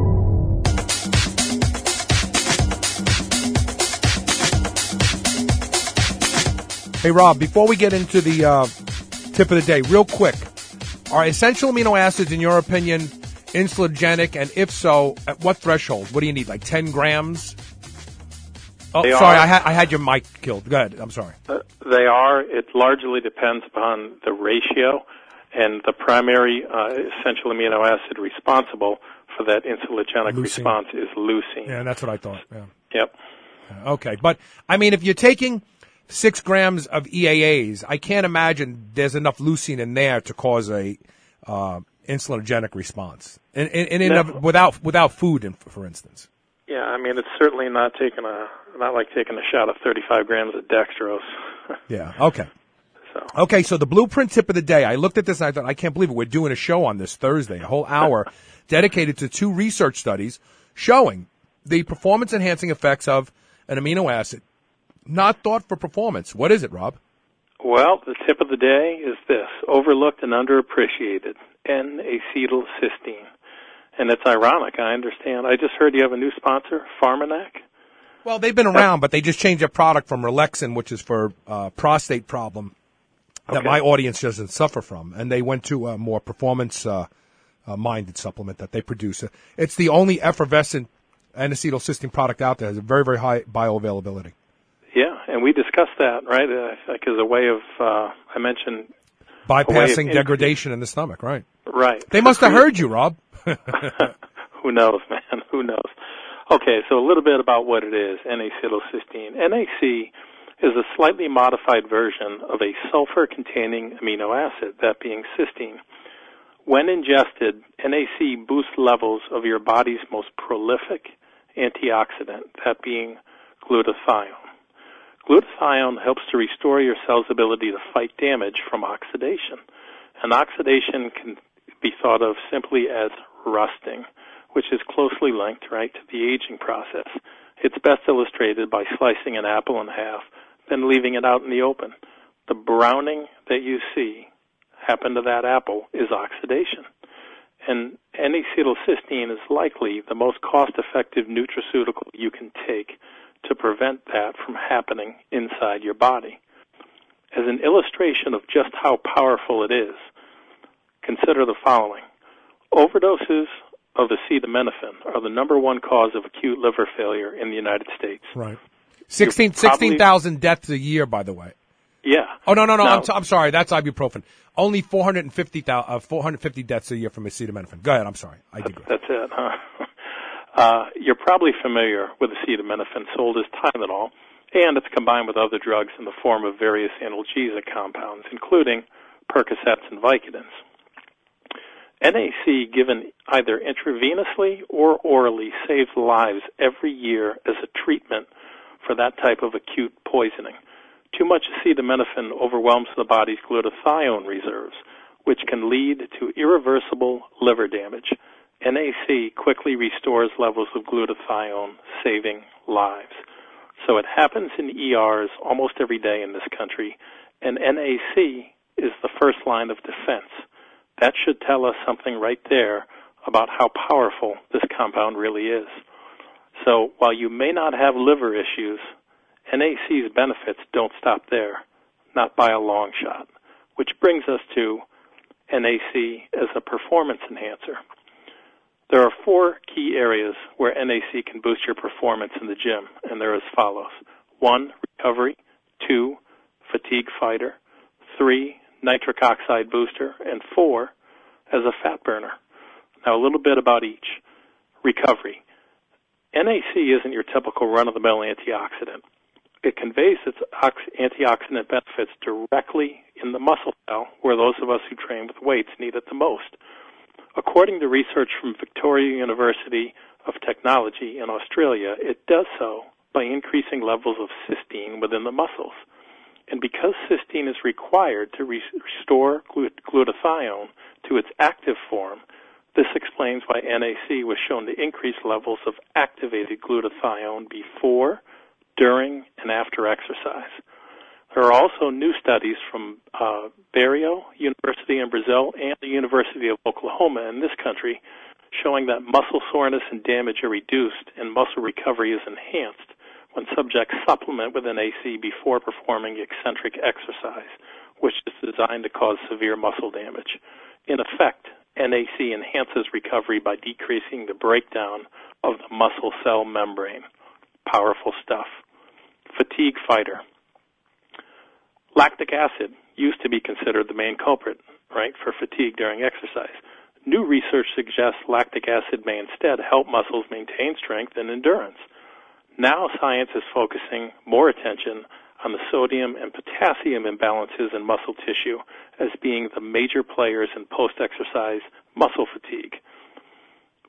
Hey, Rob, before we get into the tip of the day, real quick, are essential amino acids, in your opinion, insulinogenic? And if so, at what threshold? What do you need, like 10 grams? Oh, They sorry, are. I had your mic killed. Go ahead. I'm sorry. They are. It largely depends upon the ratio, and the primary essential amino acid responsible for that insulinogenic Leucine. response is leucine. Yeah, that's what I thought. Yeah. Yep. Okay. But, I mean, if you're taking 6 grams of EAAs, I can't imagine there's enough leucine in there to cause a insulinogenic response. No. Without food, for instance. Yeah, I mean, it's certainly not like taking a shot of 35 grams of dextrose. Yeah, okay. Okay, so the blueprint tip of the day. I looked at this and I thought, I can't believe it. We're doing a show on this Thursday, a whole hour dedicated to 2 research studies showing the performance-enhancing effects of an amino acid not thought for performance. What is it, Rob? Well, the tip of the day is this, overlooked and underappreciated, N-acetylcysteine. And it's ironic, I understand. I just heard you have a new sponsor, Pharmanac. Well, they've been around, but they just changed their product from Relexin, which is for prostate problem that my audience doesn't suffer from, and they went to a more performance-minded supplement that they produce. It's the only effervescent N-acetylcysteine product out there. It has a very, very high bioavailability. Yeah, and we discussed that, right, like as a way of, I mentioned... bypassing degradation in the stomach, right. Right. They must have heard you, Rob. Who knows, man? Who knows? Okay, so a little bit about what it is, N-acetylcysteine. NAC is a slightly modified version of a sulfur-containing amino acid, that being cysteine. When ingested, NAC boosts levels of your body's most prolific antioxidant, that being glutathione. Glutathione helps to restore your cell's ability to fight damage from oxidation. And oxidation can be thought of simply as rusting, which is closely linked, right, to the aging process. It's best illustrated by slicing an apple in half, then leaving it out in the open. The browning that you see happen to that apple is oxidation. And N-acetylcysteine is likely the most cost-effective nutraceutical you can take to prevent that from happening inside your body. As an illustration of just how powerful it is, consider the following. Overdoses of acetaminophen are the number one cause of acute liver failure in the United States. Right. 16,000 deaths a year, by the way. Yeah. Oh, no. Now, I'm sorry. That's ibuprofen. Only 450 deaths a year from acetaminophen. Go ahead. I'm sorry. I digress. That's it, huh? You're probably familiar with acetaminophen, sold as Tylenol, and it's combined with other drugs in the form of various analgesic compounds, including Percocets and Vicodins. NAC, given either intravenously or orally, saves lives every year as a treatment for that type of acute poisoning. Too much acetaminophen overwhelms the body's glutathione reserves, which can lead to irreversible liver damage. NAC quickly restores levels of glutathione, saving lives. So it happens in ERs almost every day in this country, and NAC is the first line of defense. That should tell us something right there about how powerful this compound really is. So while you may not have liver issues, NAC's benefits don't stop there, not by a long shot, which brings us to NAC as a performance enhancer. There are 4 key areas where NAC can boost your performance in the gym, and they're as follows. 1, recovery. 2, fatigue fighter. 3, nitric oxide booster. And 4, as a fat burner. Now, a little bit about each. Recovery. NAC isn't your typical run-of-the-mill antioxidant. It conveys its antioxidant benefits directly in the muscle cell, where those of us who train with weights need it the most. According to research from Victoria University of Technology in Australia, it does so by increasing levels of cysteine within the muscles. And because cysteine is required to restore glutathione to its active form, this explains why NAC was shown to increase levels of activated glutathione before, during, and after exercise. There are also new studies from Barrio University in Brazil and the University of Oklahoma in this country showing that muscle soreness and damage are reduced and muscle recovery is enhanced when subjects supplement with NAC before performing eccentric exercise, which is designed to cause severe muscle damage. In effect, NAC enhances recovery by decreasing the breakdown of the muscle cell membrane. Powerful stuff. Fatigue fighter. Lactic acid used to be considered the main culprit, right, for fatigue during exercise. New research suggests lactic acid may instead help muscles maintain strength and endurance. Now science is focusing more attention on the sodium and potassium imbalances in muscle tissue as being the major players in post-exercise muscle fatigue.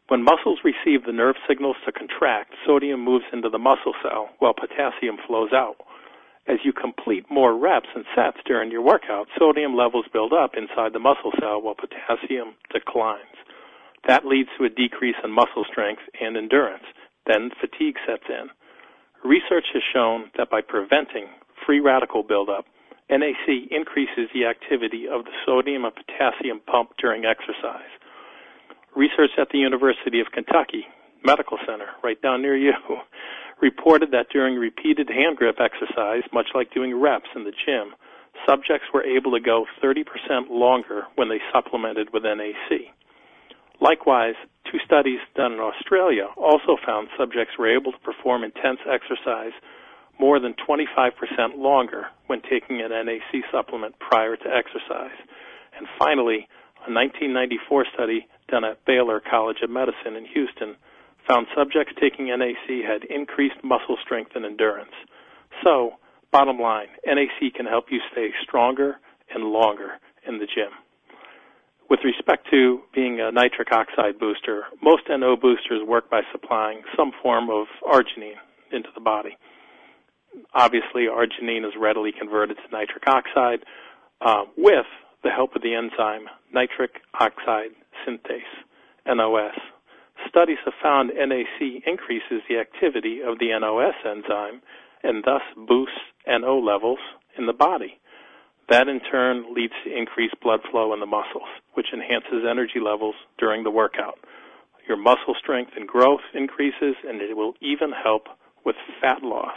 When muscles receive the nerve signals to contract, sodium moves into the muscle cell while potassium flows out. As you complete more reps and sets during your workout, sodium levels build up inside the muscle cell while potassium declines. That leads to a decrease in muscle strength and endurance. Then fatigue sets in. Research has shown that by preventing free radical buildup, NAC increases the activity of the sodium and potassium pump during exercise. Research at the University of Kentucky Medical Center, right down near you, reported that during repeated hand grip exercise, much like doing reps in the gym, subjects were able to go 30% longer when they supplemented with NAC. Likewise, 2 studies done in Australia also found subjects were able to perform intense exercise more than 25% longer when taking an NAC supplement prior to exercise. And finally, a 1994 study done at Baylor College of Medicine in Houston found subjects taking NAC had increased muscle strength and endurance. So, bottom line, NAC can help you stay stronger and longer in the gym. With respect to being a nitric oxide booster, most NO boosters work by supplying some form of arginine into the body. Obviously, arginine is readily converted to nitric oxide with the help of the enzyme nitric oxide synthase, NOS. Studies have found NAC increases the activity of the NOS enzyme and thus boosts NO levels in the body. That in turn leads to increased blood flow in the muscles, which enhances energy levels during the workout. Your muscle strength and growth increases, and it will even help with fat loss,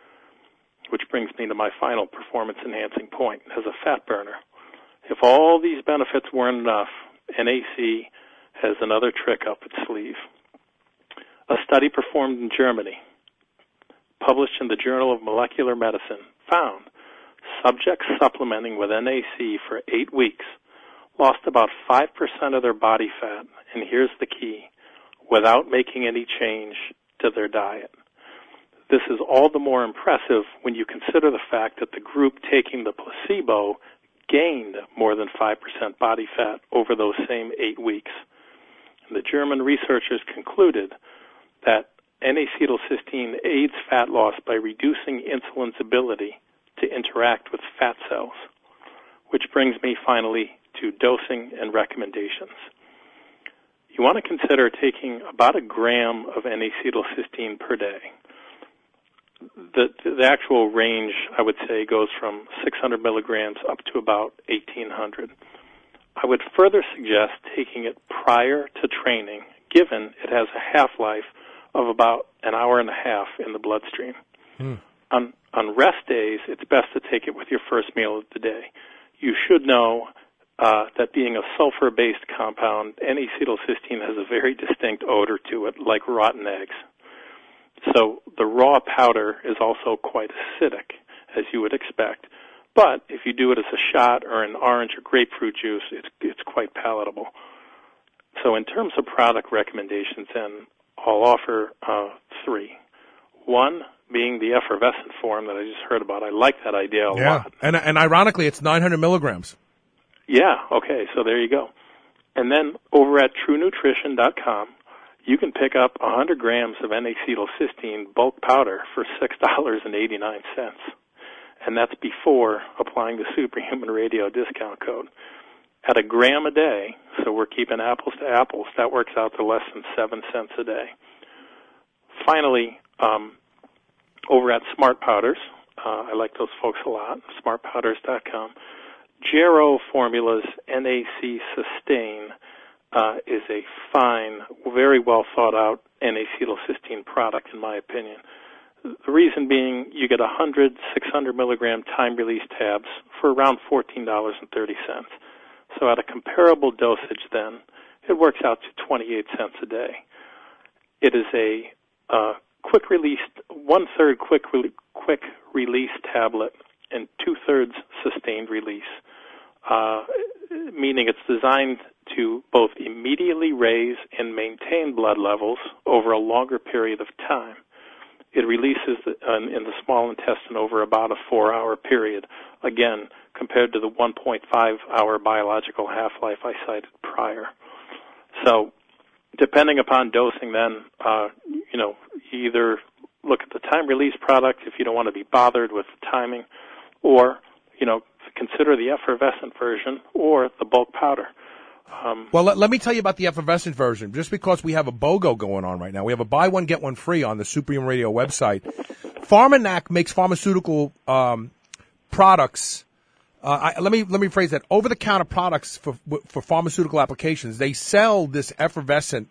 which brings me to my final performance-enhancing point as a fat burner. If all these benefits weren't enough, NAC has another trick up its sleeve. A study performed in Germany, published in the Journal of Molecular Medicine, found subjects supplementing with NAC for 8 weeks lost about 5% of their body fat, and here's the key, without making any change to their diet. This is all the more impressive when you consider the fact that the group taking the placebo gained more than 5% body fat over those same 8 weeks. And the German researchers concluded that N-acetylcysteine aids fat loss by reducing insulin's ability to interact with fat cells, which brings me finally to dosing and recommendations. You want to consider taking about a gram of N-acetylcysteine per day. The actual range, I would say, goes from 600 milligrams up to about 1,800. I would further suggest taking it prior to training, given it has a half-life of about an hour and a half in the bloodstream. On rest days, it's best to take it with your first meal of the day. You should know that being a sulfur-based compound, N-acetylcysteine has a very distinct odor to it, like rotten eggs. So the raw powder is also quite acidic, as you would expect. But if you do it as a shot or an orange or grapefruit juice, it's quite palatable. So in terms of product recommendations, then, I'll offer 3. One being the effervescent form that I just heard about. I like that idea a lot. And ironically, it's 900 milligrams. Yeah, okay, so there you go. And then over at TrueNutrition.com, you can pick up 100 grams of N-acetylcysteine bulk powder for $6.89. And that's before applying the Superhuman Radio discount code. At a gram a day, so we're keeping apples to apples, that works out to less than 7 cents a day. Finally, over at Smart Powders, I like those folks a lot, smartpowders.com, Gero Formula's NAC Sustain is a fine, very well thought out N-acetylcysteine product, in my opinion. The reason being, you get 100 600 milligram time-release tabs for around $14.30. So at a comparable dosage, then, it works out to 28 cents a day. It is a quick release, 1/3 quick release tablet and 2/3 sustained release, meaning it's designed to both immediately raise and maintain blood levels over a longer period of time. It releases in the small intestine over about a 4-hour period, again, compared to the 1.5-hour biological half-life I cited prior. So depending upon dosing, then, you either look at the time-release product if you don't want to be bothered with the timing, or, consider the effervescent version or the bulk powder. Well, let me tell you about the effervescent version. Just because we have a BOGO going on right now, we have a buy one, get one free on the Superhuman Radio website. Pharmanac makes pharmaceutical products. Let me phrase that. Over-the-counter products for pharmaceutical applications. They sell this effervescent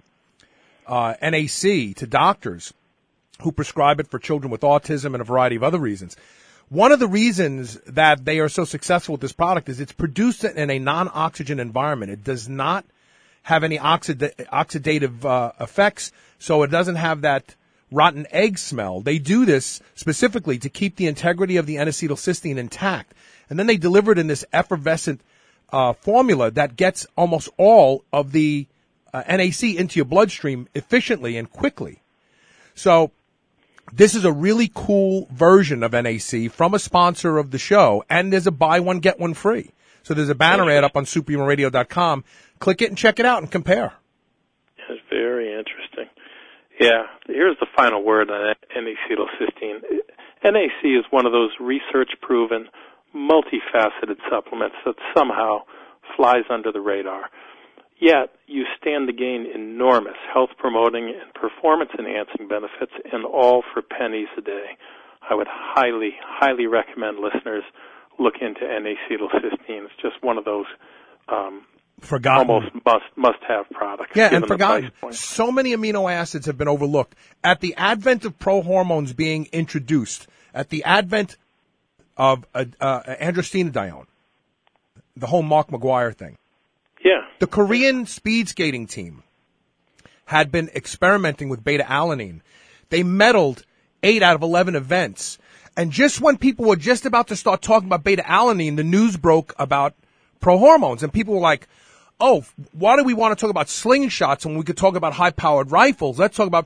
NAC to doctors who prescribe it for children with autism and a variety of other reasons. One of the reasons that they are so successful with this product is it's produced in a non-oxygen environment. It does not have any oxidative effects, so it doesn't have that rotten egg smell. They do this specifically to keep the integrity of the N-acetylcysteine intact. And then they deliver it in this effervescent formula that gets almost all of the NAC into your bloodstream efficiently and quickly. So this is a really cool version of NAC from a sponsor of the show, and there's a buy one, get one free. So there's a banner ad up on superhumanradio.com. Click it and check it out and compare. That's very interesting. Yeah, here's the final word on N-acetylcysteine. NAC is one of those research-proven, multifaceted supplements that somehow flies under the radar. Yet, you stand to gain enormous health-promoting and performance-enhancing benefits, and all for pennies a day. I would highly, highly recommend listeners look into N-acetylcysteine. It's just one of those forgotten, almost must-have products. Yeah, and forgotten. So many amino acids have been overlooked. At the advent of prohormones being introduced, at the advent of androstenedione, the whole Mark McGuire thing, yeah, the Korean speed skating team had been experimenting with beta-alanine. They medaled 8 out of 11 events. And just when people were just about to start talking about beta-alanine, the news broke about prohormones. And people were like, oh, why do we want to talk about slingshots when we could talk about high-powered rifles? Let's talk about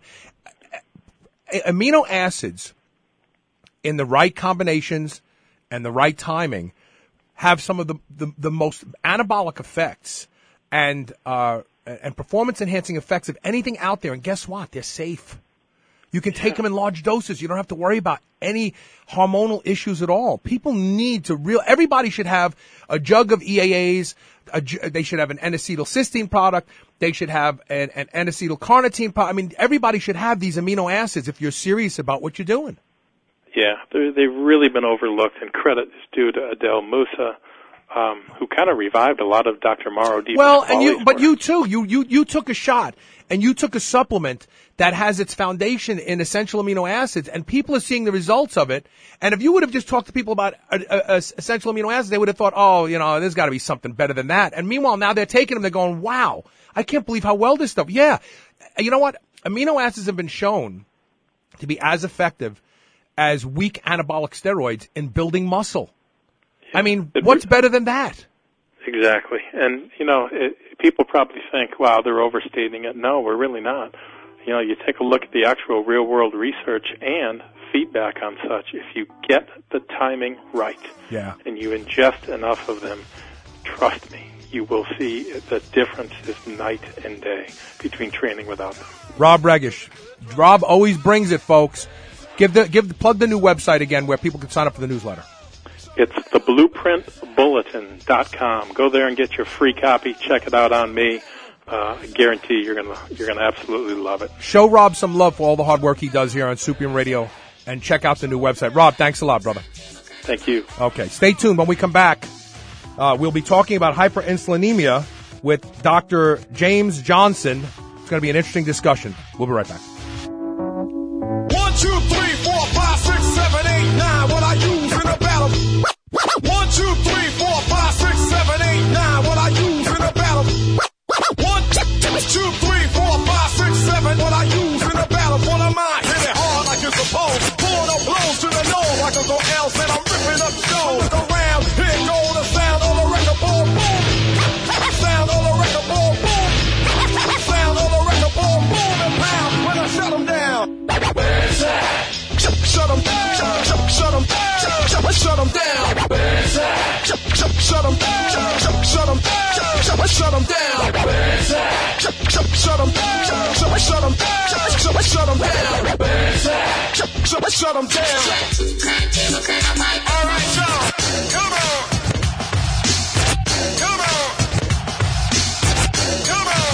amino acids in the right combinations and the right timing have some of the most anabolic effects and performance-enhancing effects of anything out there. And guess what? They're safe. You can take them in large doses. You don't have to worry about any hormonal issues at all. People need to everybody should have a jug of EAAs. They should have an N-acetylcysteine product. They should have an N-acetylcarnitine product. I mean, everybody should have these amino acids if you're serious about what you're doing. Yeah, they've really been overlooked, and credit is due to Adele Musa, who kind of revived a lot of Dr. Mauro Di Pasquale's work. You too. You took a shot, and you took a supplement that has its foundation in essential amino acids, and people are seeing the results of it. And if you would have just talked to people about essential amino acids, they would have thought, oh, there's got to be something better than that. And meanwhile, now they're taking them, they're going, wow, I can't believe how well this stuff. Yeah, you know what? Amino acids have been shown to be as effective as weak anabolic steroids in building muscle. I mean, what's better than that? Exactly. And, people probably think, wow, they're overstating it. No, we're really not. You take a look at the actual real-world research and feedback on such. If you get the timing right and you ingest enough of them, trust me, you will see the difference is night and day between training without them. Rob Regish. Rob always brings it, folks. Plug the new website again where people can sign up for the newsletter. It's theblueprintbulletin.com. Go there and get your free copy. Check it out on me. I guarantee you're gonna absolutely love it. Show Rob some love for all the hard work he does here on Superhuman Radio, and check out the new website. Rob, thanks a lot, brother. Thank you. Okay, stay tuned. When we come back, we'll be talking about hyperinsulinemia with Dr. James Johnson. It's going to be an interesting discussion. We'll be right back. 1, 2, 3, 4, 5, 6, 7, 8, 9. What I use in a battle. 1, 2, 3, 4, 5, 6, 7, 8, 9. What I use in a battle. 1, 2, 3, 4, 5, 6, 7. What I use in a battle. One of mine hit it hard like it's supposed. Pulling up blows to the nose like a go else, and I'm ripping up shows. Look around, here go the sound on the record, boom, boom. Sound on the record, boom, boom. Sound on the record, boom, boom, and pound when I shut them down. Where's that? Shut them down. Shut them down. Shut them down. Where's that? Shut them down. Shut them down. Shut them down. Where's that? Shut them down. Shut them down. All right, y'all. Come on. Come on. Come on.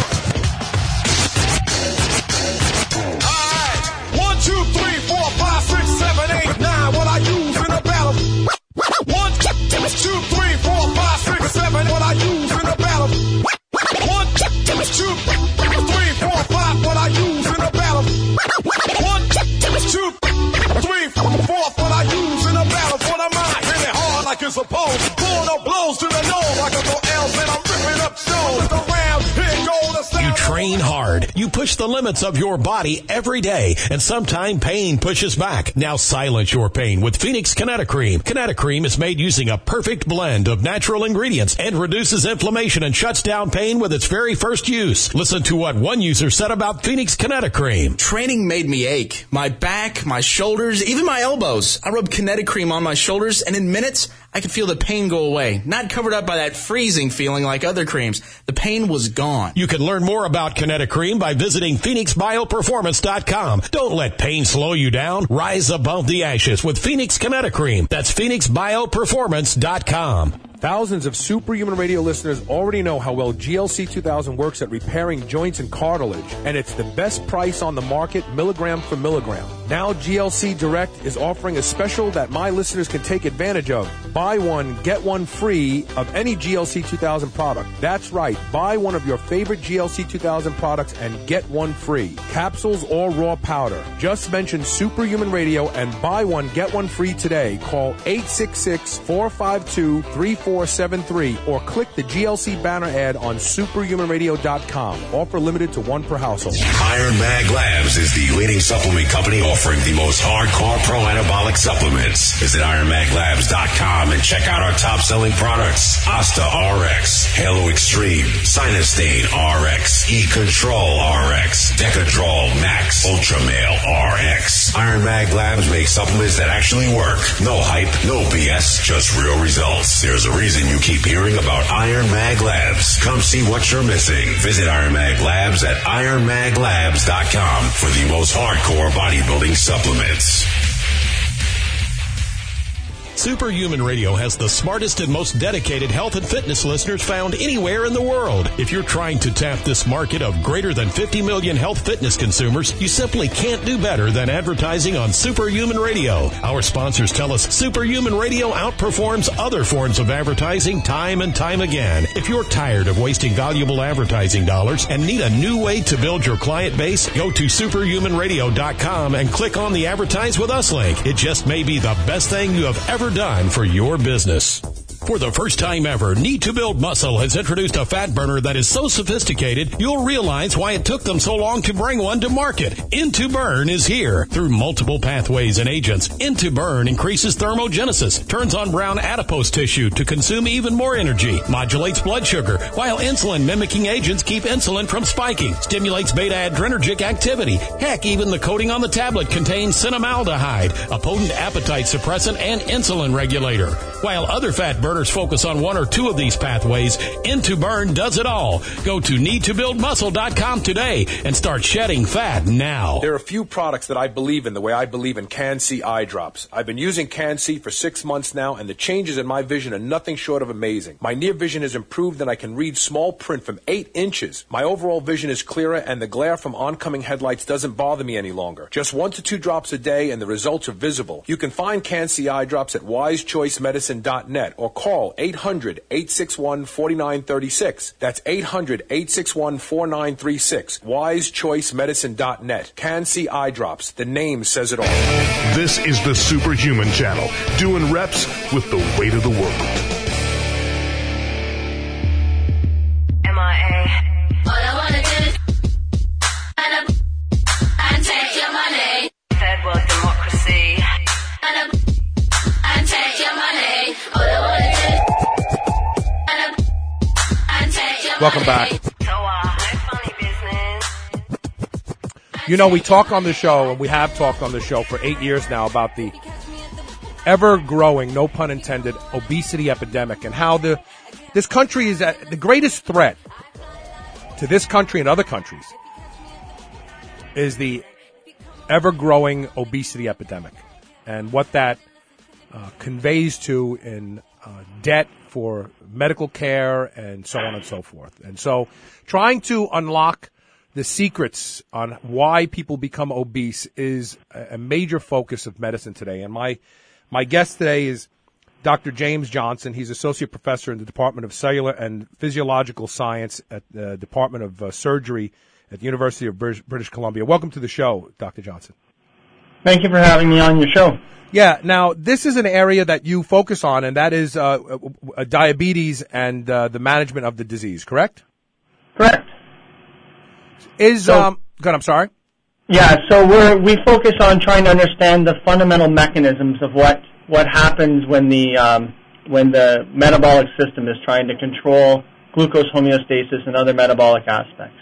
All right. 1, 2, 3, 4, 5, 6, 7, 8, 9. What I use in a battle. 1, 2, 3, 4, 5, 6, 7. What I use in a battle. 1, 2, 3, 4, 5. What I use in a battle. 1, 2, 3, 4, what I use in a battle for the mind. Hit it hard like it's supposed. Pulling up blows to the nose like a go L's and I'm ripping up stones. Around here go the sound. You train hard. You push the limits of your body every day, and sometimes pain pushes back. Now silence your pain with Phoenix Kinetocream. Kinetocream is made using a perfect blend of natural ingredients and reduces inflammation and shuts down pain with its very first use. Listen to what one user said about Phoenix Kinetocream. Training made me ache. My back, my shoulders, even my elbows. I rubbed Kinetocream on my shoulders, and in minutes, I could feel the pain go away. Not covered up by that freezing feeling like other creams. The pain was gone. You can learn more about Kinetocream by visiting PhoenixBioPerformance.com. Don't let pain slow you down. Rise above the ashes with Phoenix Kinetocream. That's PhoenixBioPerformance.com. Thousands of Superhuman Radio listeners already know how well GLC 2000 works at repairing joints and cartilage, and it's the best price on the market, milligram for milligram. Now GLC Direct is offering a special that my listeners can take advantage of. Buy one, get one free of any GLC 2000 product. That's right, buy one of your favorite GLC 2000 products and get one free. Capsules or raw powder. Just mention Superhuman Radio and buy one, get one free today. Call 866-452-3473 or click the GLC banner ad on superhumanradio.com. Offer limited to one per household. Iron Mag Labs is the leading supplement company offering the most hardcore pro-anabolic supplements. Visit ironmaglabs.com and check out our top-selling products. Asta RX, Halo Extreme, Sinustane RX, E-Control RX, Decadrol Max, Ultramale RX. Iron Mag Labs makes supplements that actually work. No hype, no BS, just real results. There's a reason you keep hearing about Iron Mag Labs. Come see what you're missing. Visit Iron Mag Labs at ironmaglabs.com for the most hardcore bodybuilding supplements. Superhuman Radio has the smartest and most dedicated health and fitness listeners found anywhere in the world. If you're trying to tap this market of greater than 50 million health fitness consumers, you simply can't do better than advertising on Superhuman Radio. Our sponsors tell us Superhuman Radio outperforms other forms of advertising time and time again. If you're tired of wasting valuable advertising dollars and need a new way to build your client base, go to superhumanradio.com and click on the Advertise With Us link. It just may be the best thing you have ever done for your business. For the first time ever, Need to Build Muscle has introduced a fat burner that is so sophisticated, you'll realize why it took them so long to bring one to market. InToBurn is here. Through multiple pathways and agents, InToBurn increases thermogenesis, turns on brown adipose tissue to consume even more energy, modulates blood sugar, while insulin-mimicking agents keep insulin from spiking, stimulates beta-adrenergic activity. Heck, even the coating on the tablet contains cinnamaldehyde, a potent appetite suppressant and insulin regulator. While other fat burners focus on one or two of these pathways, InToBurn does it all. Go to needtobuildmuscle.com today and start shedding fat now. There are a few products that I believe in the way I believe in Can-C eye drops. I've been using Can-C for 6 months now, and the changes in my vision are nothing short of amazing. My near vision has improved, and I can read small print from 8 inches. My overall vision is clearer, and the glare from oncoming headlights doesn't bother me any longer. Just 1 to 2 drops a day, and the results are visible. You can find Can-C eye drops at wisechoicemedicine.net or call 800-861-4936. That's 800-861-4936. wisechoicemedicine.net. Can-C eye drops. The name says it all. This is the Superhuman Channel, doing reps with the weight of the world. MIA. All I wanna do is and take your money. Third world democracy. And take your money. All I wanna do and take your Welcome money. back. So, no funny business. You know, we talk on the show, and we have talked on the show for 8 years now about the ever-growing, no pun intended, obesity epidemic and how this country is the greatest threat to this country and other countries is the ever-growing obesity epidemic and what that conveys to in debt for medical care and so on and so forth. And so trying to unlock the secrets on why people become obese is a major focus of medicine today. And my guest today is Dr. James Johnson. He's associate professor in the Department of Cellular and Physiological Science at the Department of Surgery at the University of British Columbia. Welcome to the show, Dr. Johnson. Thank you for having me on your show. Yeah, now this is an area that you focus on, and that is diabetes and the management of the disease, correct? Correct. Good, I'm sorry? Yeah, so we focus on trying to understand the fundamental mechanisms of what happens when the metabolic system is trying to control glucose homeostasis and other metabolic aspects.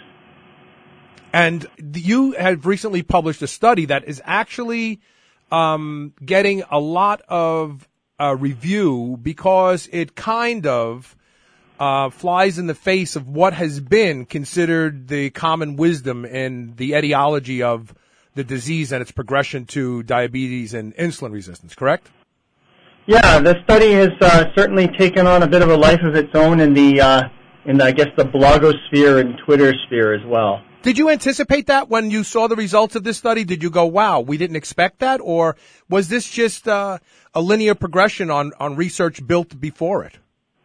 And you have recently published a study that is actually getting a lot of review because it kind of flies in the face of what has been considered the common wisdom in the etiology of the disease and its progression to diabetes and insulin resistance, correct? Yeah, the study has certainly taken on a bit of a life of its own in the I guess the blogosphere and Twitter sphere as well. Did you anticipate that when you saw the results of this study? Did you go, wow, we didn't expect that? Or was this just a linear progression on research built before it?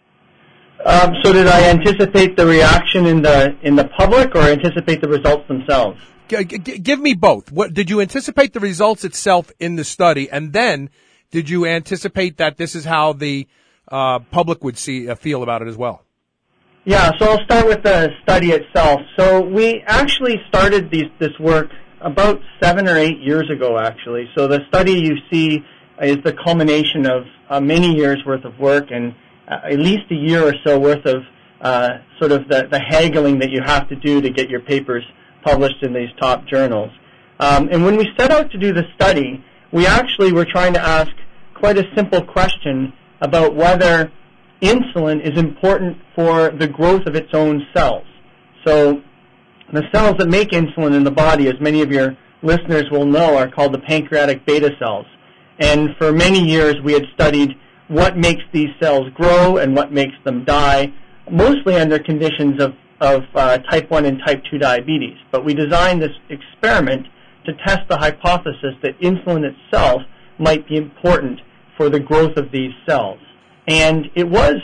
So did I anticipate the reaction in the public or anticipate the results themselves? Give me both. What did you anticipate the results itself in the study, and then did you anticipate that this is how the public would feel about it as well? Yeah, so I'll start with the study itself. So we actually started this work about 7 or 8 years ago, actually. So the study you see is the culmination of many years' worth of work and at least a year or so worth of sort of the haggling that you have to do to get your papers published in these top journals. And when we set out to do the study, we actually were trying to ask quite a simple question about whether insulin is important for the growth of its own cells. So the cells that make insulin in the body, as many of your listeners will know, are called the pancreatic beta cells. And for many years we had studied what makes these cells grow and what makes them die, mostly under conditions of type 1 and type 2 diabetes. But we designed this experiment to test the hypothesis that insulin itself might be important for the growth of these cells. And it was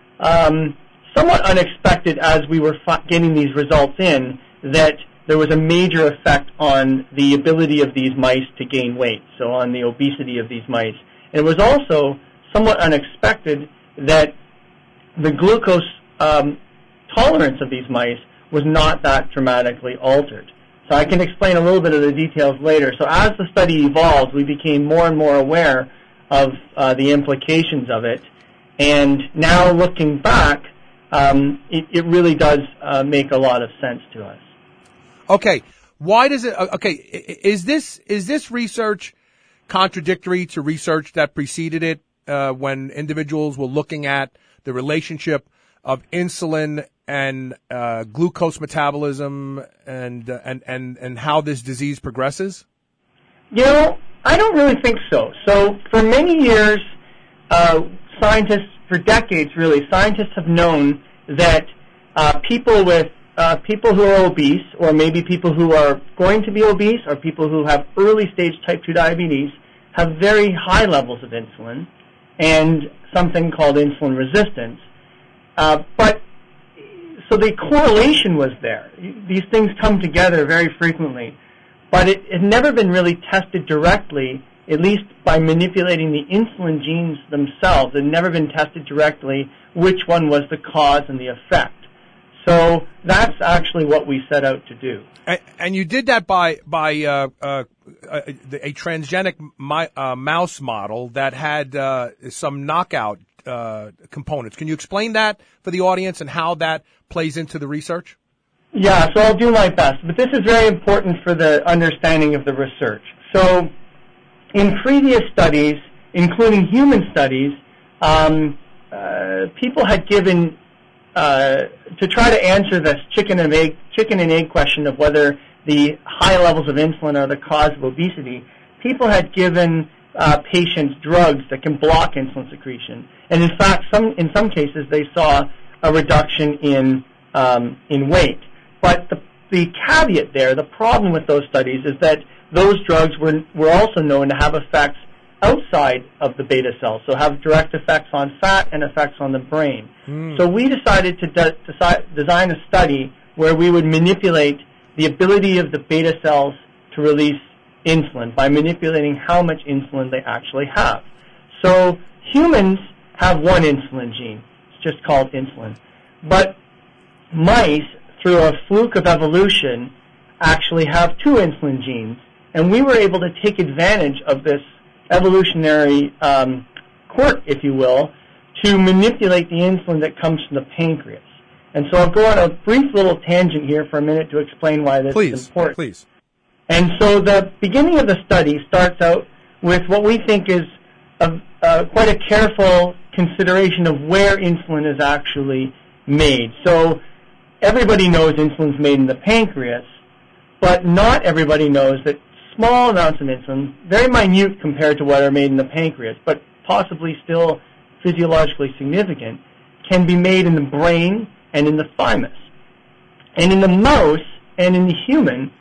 somewhat unexpected as we were getting these results in that there was a major effect on the ability of these mice to gain weight, so on the obesity of these mice. And it was also somewhat unexpected that the glucose tolerance of these mice was not that dramatically altered. So I can explain a little bit of the details later. So as the study evolved, we became more and more aware of the implications of it. And now looking back, it really does make a lot of sense to us. Okay. Why does it, okay, is this research contradictory to research that preceded it, when individuals were looking at the relationship of insulin and glucose metabolism and how this disease progresses? You know, I don't really think so. So for many years, scientists, for decades really, scientists have known that people who are obese, or maybe people who are going to be obese, or people who have early stage type 2 diabetes, have very high levels of insulin and something called insulin resistance. But so the correlation was there. These things come together very frequently, but it had never been really tested directly, at least by manipulating the insulin genes themselves. It had never been tested directly which one was the cause and the effect. So that's actually what we set out to do. And you did that by a transgenic mouse model that had some knockout components. Can you explain that for the audience and how that plays into the research? Yeah, so I'll do my best. But this is very important for the understanding of the research. So in previous studies, including human studies, people had given to try to answer this chicken and egg question of whether the high levels of insulin are the cause of obesity, people had given patients drugs that can block insulin secretion. And in fact, in some cases, they saw a reduction in weight. But the caveat there, the problem with those studies, is that those drugs were also known to have effects outside of the beta cells, so have direct effects on fat and effects on the brain. So we decided to design a study where we would manipulate the ability of the beta cells to release insulin by manipulating how much insulin they actually have. So humans have one insulin gene. It's just called insulin. But mice, through a fluke of evolution, actually have two insulin genes. And we were able to take advantage of this evolutionary quirk, if you will, to manipulate the insulin that comes from the pancreas. And so I'll go on a brief little tangent here for a minute to explain why this is important. Please. And so the beginning of the study starts out with what we think is quite a careful consideration of where insulin is actually made. So everybody knows insulin is made in the pancreas, but not everybody knows that small amounts of insulin, very minute compared to what are made in the pancreas, but possibly still physiologically significant, can be made in the brain and in the thymus. And in the mouse and in the human,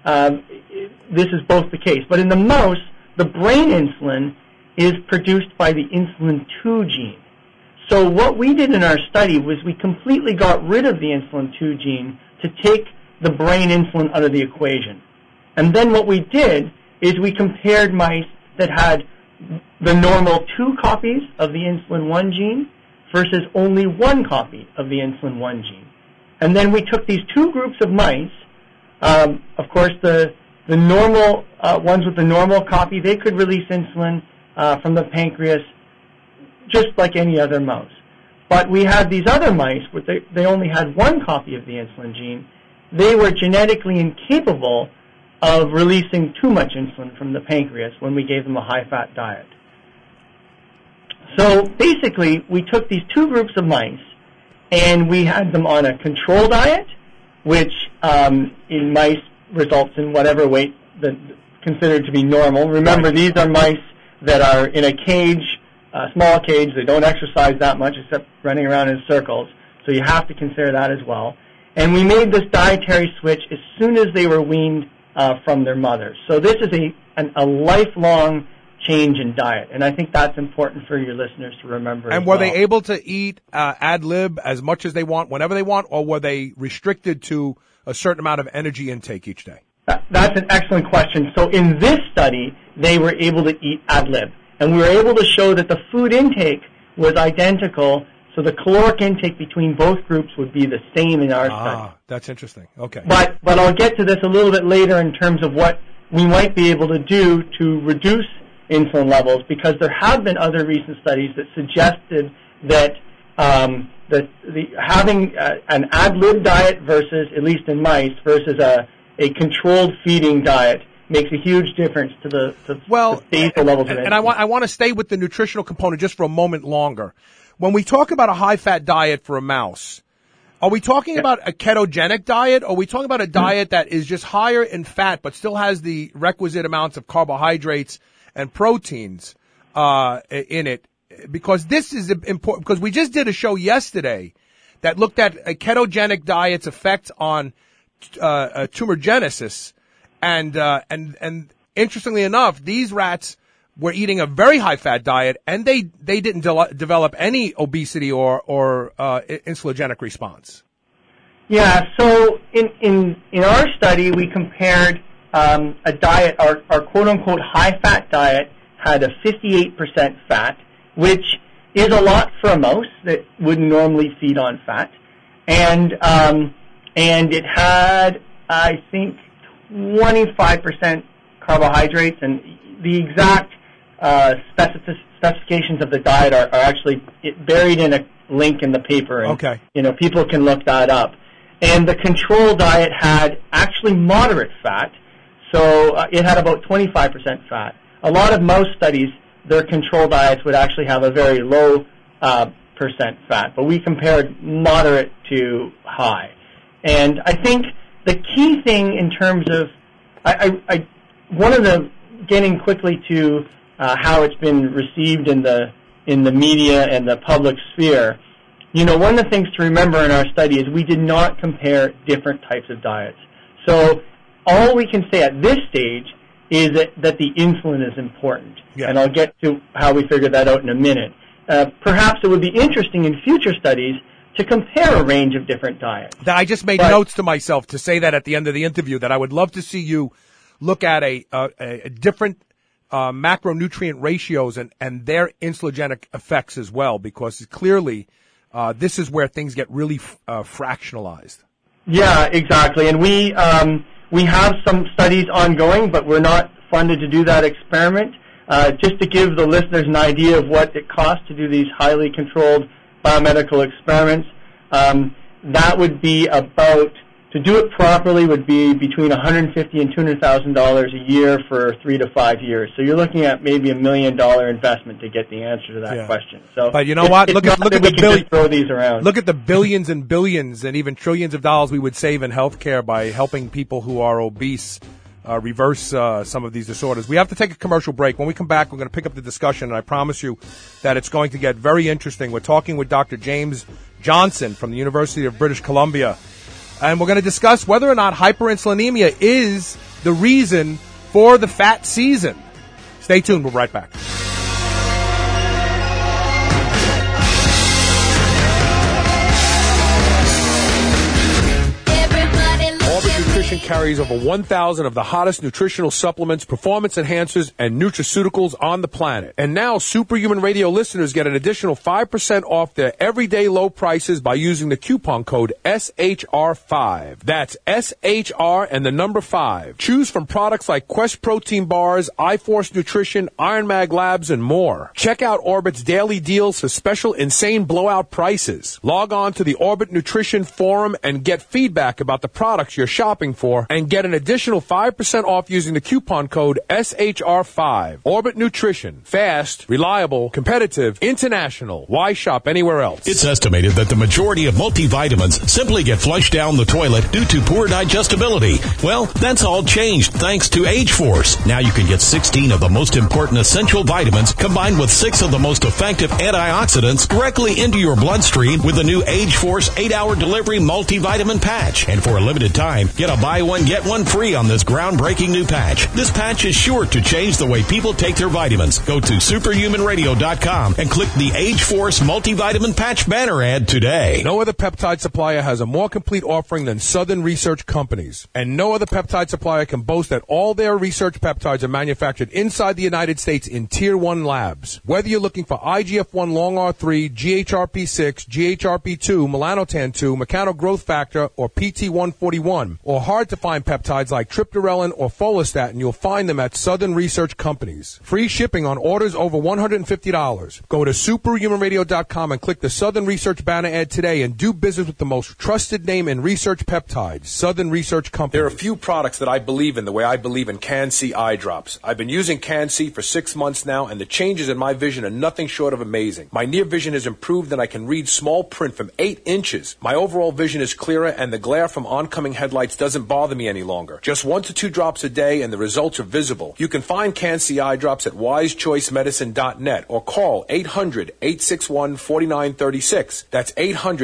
this is both the case. But in the mouse, the brain insulin is produced by the insulin 2 gene. So what we did in our study was we completely got rid of the insulin 2 gene to take the brain insulin out of the equation. And then what we did is we compared mice that had the normal 2 copies of the insulin 1 gene versus only 1 copy of the insulin 1 gene. And then we took these 2 groups of mice. Of course, the normal ones with the normal copy, they could release insulin from the pancreas just like any other mouse. But we had these other mice, where they only had 1 copy of the insulin gene. They were genetically incapable of releasing too much insulin from the pancreas when we gave them a high-fat diet. So basically, we took these 2 groups of mice, and we had them on a control diet, which in mice results in whatever weight that's considered to be normal. Remember, these are mice that are in a cage, a small cage. They don't exercise that much except running around in circles, so you have to consider that as well. And we made this dietary switch as soon as they were weaned from their mothers. So this is a lifelong change in diet, and I think that's important for your listeners to remember. And were they able to eat ad lib as much as they want, whenever they want, or were they restricted to a certain amount of energy intake each day? That's an excellent question. So in this study, they were able to eat ad lib, and we were able to show that the food intake was identical, so the caloric intake between both groups would be the same in our study. That's interesting. Okay. But I'll get to this a little bit later in terms of what we might be able to do to reduce insulin levels, because there have been other recent studies that suggested that having an ad lib diet versus, at least in mice, versus a controlled feeding diet makes a huge difference to the basal levels of insulin. And I want to stay with the nutritional component just for a moment longer. When we talk about a high-fat diet for a mouse, are we talking about a ketogenic diet, or are we talking about a diet that is just higher in fat but still has the requisite amounts of carbohydrates and proteins in it? Because this is important, because we just did a show yesterday that looked at a ketogenic diet's effect on tumorigenesis, and interestingly enough, these rats were eating a very high-fat diet, and they didn't develop any obesity or insulinogenic response. Yeah, so in our study, we compared a diet, our quote-unquote high-fat diet had a 58% fat, which is a lot for a mouse that wouldn't normally feed on fat. And it had, I think, 25% carbohydrates, and the exact specifications of the diet are actually buried in a link in the paper. And, okay. People can look that up. And the control diet had actually moderate fat, so it had about 25% fat. A lot of mouse studies, their control diets would actually have a very low percent fat, but we compared moderate to high. And I think the key thing in terms of, getting quickly to how it's been received in the media and the public sphere. One of the things to remember in our study is we did not compare different types of diets. So all we can say at this stage is that the insulin is important. Yeah. And I'll get to how we figured that out in a minute. Perhaps it would be interesting in future studies to compare a range of different diets. I just made notes to myself to say that at the end of the interview, that I would love to see you look at a different macronutrient ratios and their insulinogenic effects as well, because clearly this is where things get really fractionalized. Yeah, exactly. And we have some studies ongoing, but we're not funded to do that experiment. Just to give the listeners an idea of what it costs to do these highly controlled biomedical experiments, that would be about, to do it properly, would be between $150,000 and $200,000 a year for 3 to 5 years. So you're looking at maybe $1 million investment to get the answer to that question. So, but you know what? Look at the throw these around. Look at the billions and billions and even trillions of dollars we would save in healthcare by helping people who are obese reverse some of these disorders. We have to take a commercial break. When we come back, we're going to pick up the discussion, and I promise you that it's going to get very interesting. We're talking with Dr. James Johnson from the University of British Columbia, and we're going to discuss whether or not hyperinsulinemia is the reason for the fat season. Stay tuned. We'll be right back. Carries over 1,000 of the hottest nutritional supplements, performance enhancers, and nutraceuticals on the planet. And now Superhuman Radio listeners get an additional 5% off their everyday low prices by using the coupon code SHR5. That's SHR and the number 5. Choose from products like Quest Protein Bars, iForce Nutrition, Iron Mag Labs, and more. Check out Orbit's daily deals for special insane blowout prices. Log on to the Orbit Nutrition Forum and get feedback about the products you're shopping for, and get an additional 5% off using the coupon code SHR5. Orbit Nutrition. Fast, reliable, competitive, international. Why shop anywhere else? It's estimated that the majority of multivitamins simply get flushed down the toilet due to poor digestibility. Well, that's all changed thanks to Age Force. Now you can get 16 of the most important essential vitamins combined with 6 of the most effective antioxidants directly into your bloodstream with the new Age Force 8-hour delivery multivitamin patch. And for a limited time, get a buy one, get one free on this groundbreaking new patch. This patch is sure to change the way people take their vitamins. Go to superhumanradio.com and click the Age Force multivitamin patch banner ad today. No other peptide supplier has a more complete offering than Southern Research Companies. And no other peptide supplier can boast that all their research peptides are manufactured inside the United States in Tier 1 labs. Whether you're looking for IGF-1 Long R3, GHRP6, GHRP2, melanotan-2, mechanogrowth factor, or PT141, or hard-to-find peptides like triptorelin or follistatin, you'll find them at Southern Research Companies. Free shipping on orders over $150. Go to superhumanradio.com and click the Southern Research banner ad today and do business with the most trusted name in research peptides, Southern Research Companies. There are a few products that I believe in the way I believe in Can-C eye drops. I've been using Can-C for 6 months now, and the changes in my vision are nothing short of amazing. My near vision has improved, and I can read small print from 8 inches. My overall vision is clearer, and the glare from oncoming headlights doesn't bother me any longer. Just 1 to 2 drops a day and the results are visible. You can find Can-C eye drops at wisechoicemedicine.net or call 800-861-4936. That's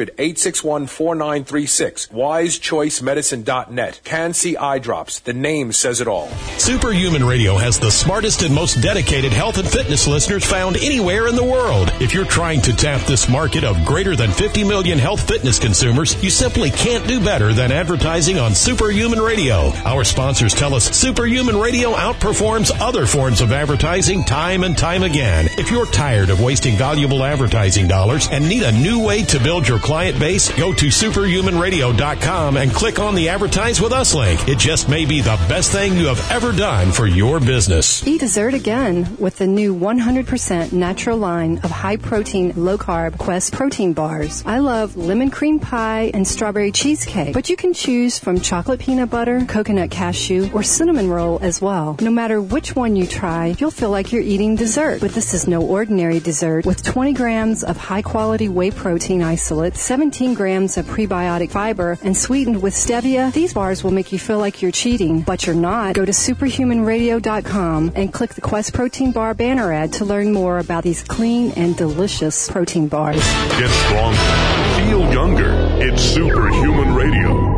800-861-4936. wisechoicemedicine.net. Can-C eye drops. The name says it all. Superhuman Radio has the smartest and most dedicated health and fitness listeners found anywhere in the world. If you're trying to tap this market of greater than 50 million health fitness consumers, you simply can't do better than advertising on Superhuman Radio. Our sponsors tell us Superhuman Radio outperforms other forms of advertising time and time again. If you're tired of wasting valuable advertising dollars and need a new way to build your client base, go to superhumanradio.com and click on the Advertise With Us link. It just may be the best thing you have ever done for your business. Eat dessert again with the new 100% natural line of high-protein, low-carb Quest Protein Bars. I love lemon cream pie and strawberry cheesecake, but you can choose from chocolate chocolate peanut butter, coconut cashew, or cinnamon roll as well. No matter which one you try, you'll feel like you're eating dessert. But this is no ordinary dessert. With 20 grams of high-quality whey protein isolate, 17 grams of prebiotic fiber, and sweetened with stevia, these bars will make you feel like you're cheating. But you're not. Go to superhumanradio.com and click the Quest Protein Bar banner ad to learn more about these clean and delicious protein bars. Get stronger. Feel younger. It's Superhuman Radio.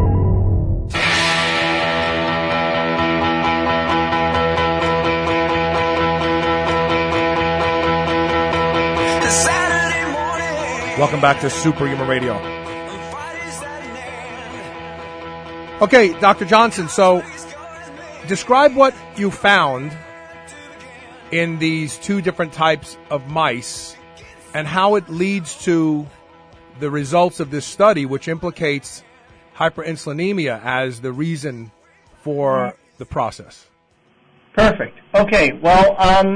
Welcome back to Superhuman Radio. Okay, Dr. Johnson, so describe what you found in these two different types of mice and how it leads to the results of this study, which implicates hyperinsulinemia as the reason for the process. Perfect. Okay, well,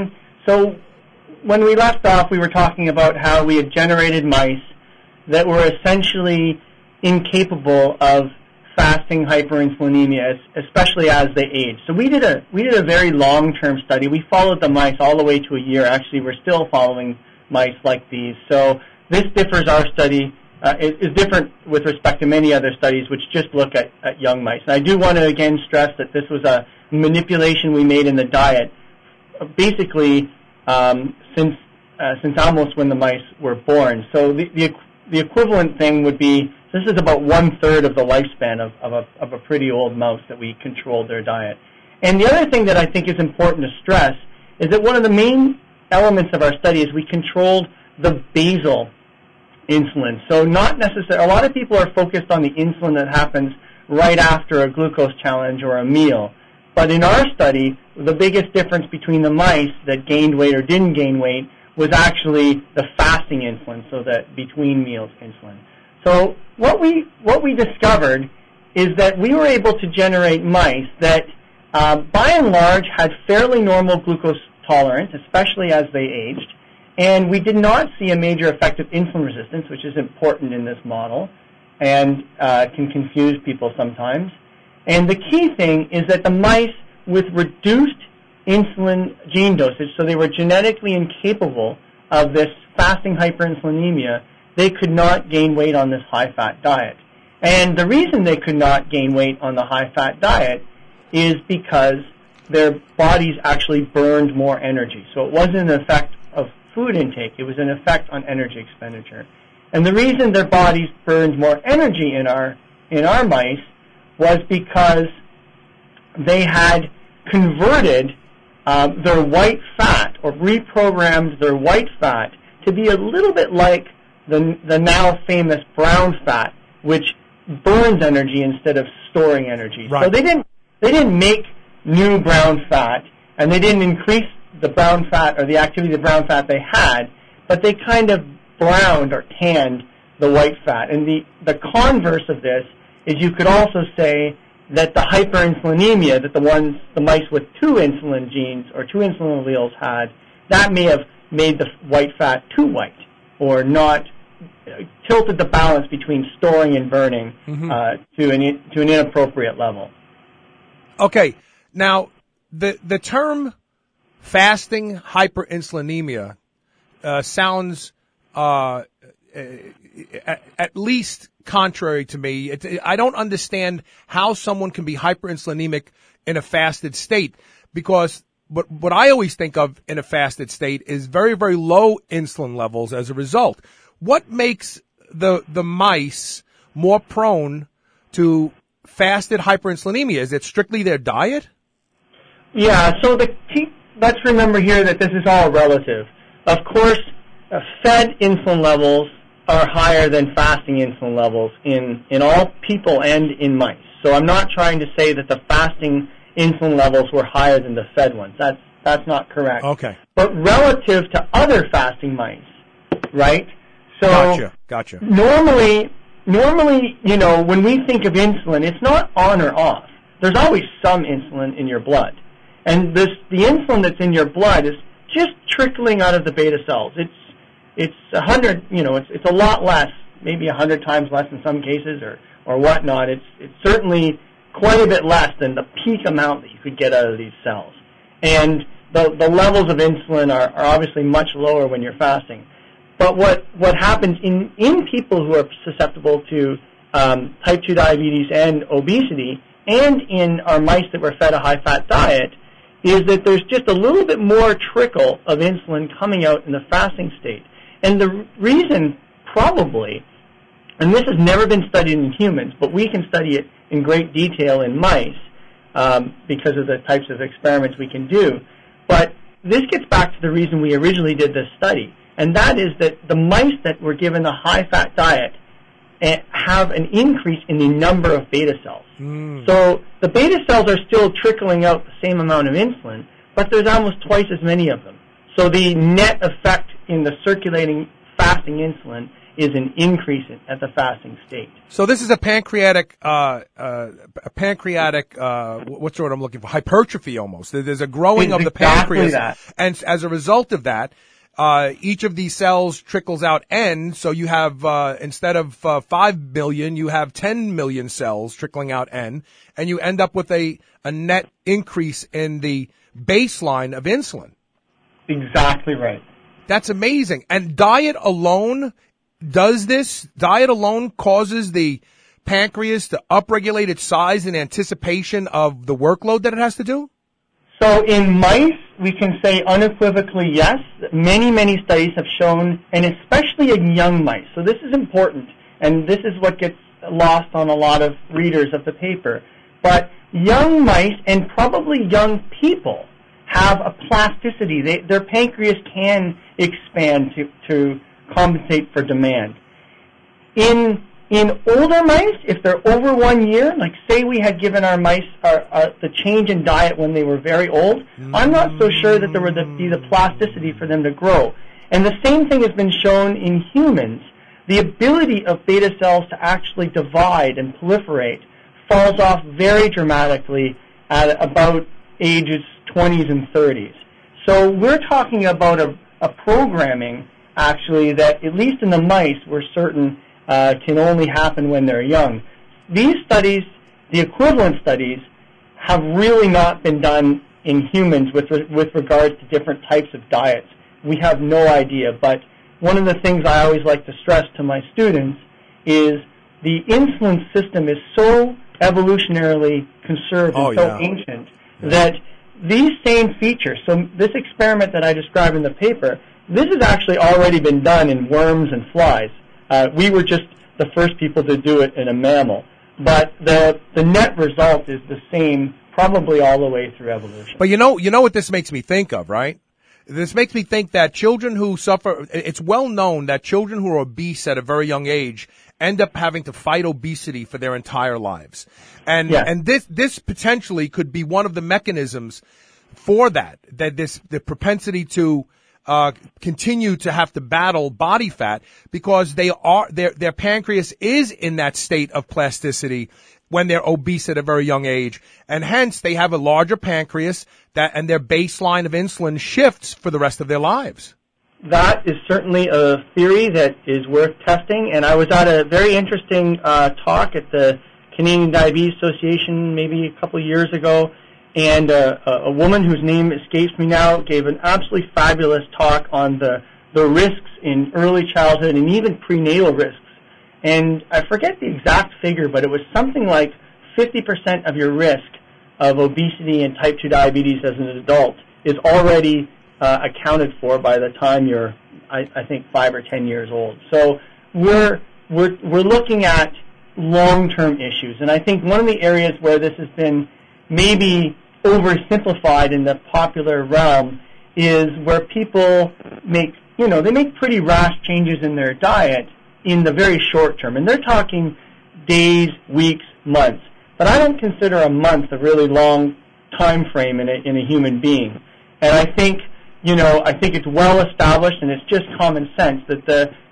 so when we left off, we were talking about how we had generated mice that were essentially incapable of fasting hyperinsulinemia, especially as they age. So we did a very long-term study. We followed the mice all the way to a year. Actually, we're still following mice like these. So this differs. Our study is different with respect to many other studies, which just look at young mice. And I do want to again stress that this was a manipulation we made in the diet, basically since almost when the mice were born. So the equivalent thing would be, this is about 1/3 of the lifespan of a pretty old mouse that we controlled their diet. And the other thing that I think is important to stress is that one of the main elements of our study is we controlled the basal insulin. So not necessarily, a lot of people are focused on the insulin that happens right after a glucose challenge or a meal. But in our study, the biggest difference between the mice that gained weight or didn't gain weight was actually the fasting insulin, so that between meals insulin. So what we discovered is that we were able to generate mice that, by and large, had fairly normal glucose tolerance, especially as they aged, and we did not see a major effect of insulin resistance, which is important in this model and can confuse people sometimes. And the key thing is that the mice with reduced insulin gene dosage, so they were genetically incapable of this fasting hyperinsulinemia, they could not gain weight on this high-fat diet. And the reason they could not gain weight on the high-fat diet is because their bodies actually burned more energy. So it wasn't an effect of food intake, it was an effect on energy expenditure. And the reason their bodies burned more energy in our mice was because they had converted their white fat, or reprogrammed their white fat to be a little bit like the now famous brown fat, which burns energy instead of storing energy. Right. So they didn't make new brown fat, and they didn't increase the brown fat or the activity of the brown fat they had, but they kind of browned or tanned the white fat. And the converse of this is you could also say that the hyperinsulinemia that the mice with two insulin genes or two insulin alleles had, that may have made the white fat too white, or not tilted the balance between storing and burning to an inappropriate level. Okay, now the term fasting hyperinsulinemia sounds at least contrary to me. I don't understand how someone can be hyperinsulinemic in a fasted state, because what I always think of in a fasted state is very, very low insulin levels as a result. What makes the mice more prone to fasted hyperinsulinemia? Is it strictly their diet? Yeah, so let's remember here that this is all relative. Of course, fed insulin levels are higher than fasting insulin levels in all people and in mice. So I'm not trying to say that the fasting insulin levels were higher than the fed ones. That's not correct. Okay. But relative to other fasting mice, right? So Gotcha. Normally, when we think of insulin, it's not on or off. There's always some insulin in your blood. And the insulin that's in your blood is just trickling out of the beta cells. It's 100, it's a lot less, maybe 100 times less in some cases or whatnot. It's certainly quite a bit less than the peak amount that you could get out of these cells. And the levels of insulin are obviously much lower when you're fasting. But what happens in people who are susceptible to type 2 diabetes and obesity, and in our mice that were fed a high-fat diet, is that there's just a little bit more trickle of insulin coming out in the fasting state. And the reason, probably, and this has never been studied in humans, but we can study it in great detail in mice because of the types of experiments we can do. But this gets back to the reason we originally did this study, and that is that the mice that were given a high-fat diet have an increase in the number of beta cells. So the beta cells are still trickling out the same amount of insulin, but there's almost twice as many of them. So the net effect in the circulating fasting insulin is an increase at the fasting state. So this is a pancreatic, what's the word I'm looking for? Hypertrophy almost. There's a growing of the pancreas. That. And as a result of that, each of these cells trickles out N, so you have, instead of 5 million, you have 10 million cells trickling out N, and you end up with a net increase in the baseline of insulin. Exactly right. That's amazing. And diet alone does this? Diet alone causes the pancreas to upregulate its size in anticipation of the workload that it has to do? So in mice, we can say unequivocally yes. Many, many studies have shown, and especially in young mice. So this is important, and this is what gets lost on a lot of readers of the paper. But young mice, and probably young people, have a plasticity. Their pancreas can expand to compensate for demand. In older mice, if they're over 1 year, like say we had given our mice the change in diet when they were very old, I'm not so sure that there would be the plasticity for them to grow. And the same thing has been shown in humans. The ability of beta cells to actually divide and proliferate falls off very dramatically at about ages 20s and 30s. So we're talking about a programming, actually, that at least in the mice, we're certain can only happen when they're young. These studies, the equivalent studies, have really not been done in humans with regards to different types of diets. We have no idea, but one of the things I always like to stress to my students is the insulin system is so evolutionarily conserved and so ancient that these same features, so this experiment that I described in the paper, this has actually already been done in worms and flies. We were just the first people to do it in a mammal. But the net result is the same probably all the way through evolution. But you know what this makes me think of, right? This makes me think that children who suffer, it's well known that children who are obese at a very young age end up having to fight obesity for their entire lives. And this potentially could be one of the mechanisms for that the propensity to continue to have to battle body fat because their pancreas is in that state of plasticity when they're obese at a very young age, and hence they have a larger pancreas and their baseline of insulin shifts for the rest of their lives. That is certainly a theory that is worth testing, and I was at a very interesting talk at the Canadian Diabetes Association maybe a couple of years ago, and a woman whose name escapes me now gave an absolutely fabulous talk on the risks in early childhood and even prenatal risks. And I forget the exact figure, but it was something like 50% of your risk of obesity and type 2 diabetes as an adult is already accounted for by the time you're, I think, 5 or 10 years old. So we're looking at long-term issues. And I think one of the areas where this has been maybe oversimplified in the popular realm is where people make pretty rash changes in their diet in the very short term. And they're talking days, weeks, months. But I don't consider a month a really long time frame in a human being. And I think it's well established, and it's just common sense that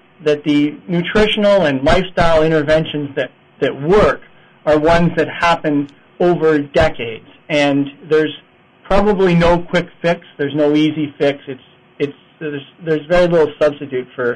the nutritional and lifestyle interventions that work are ones that happen over decades. And there's probably no quick fix. There's no easy fix. There's very little substitute for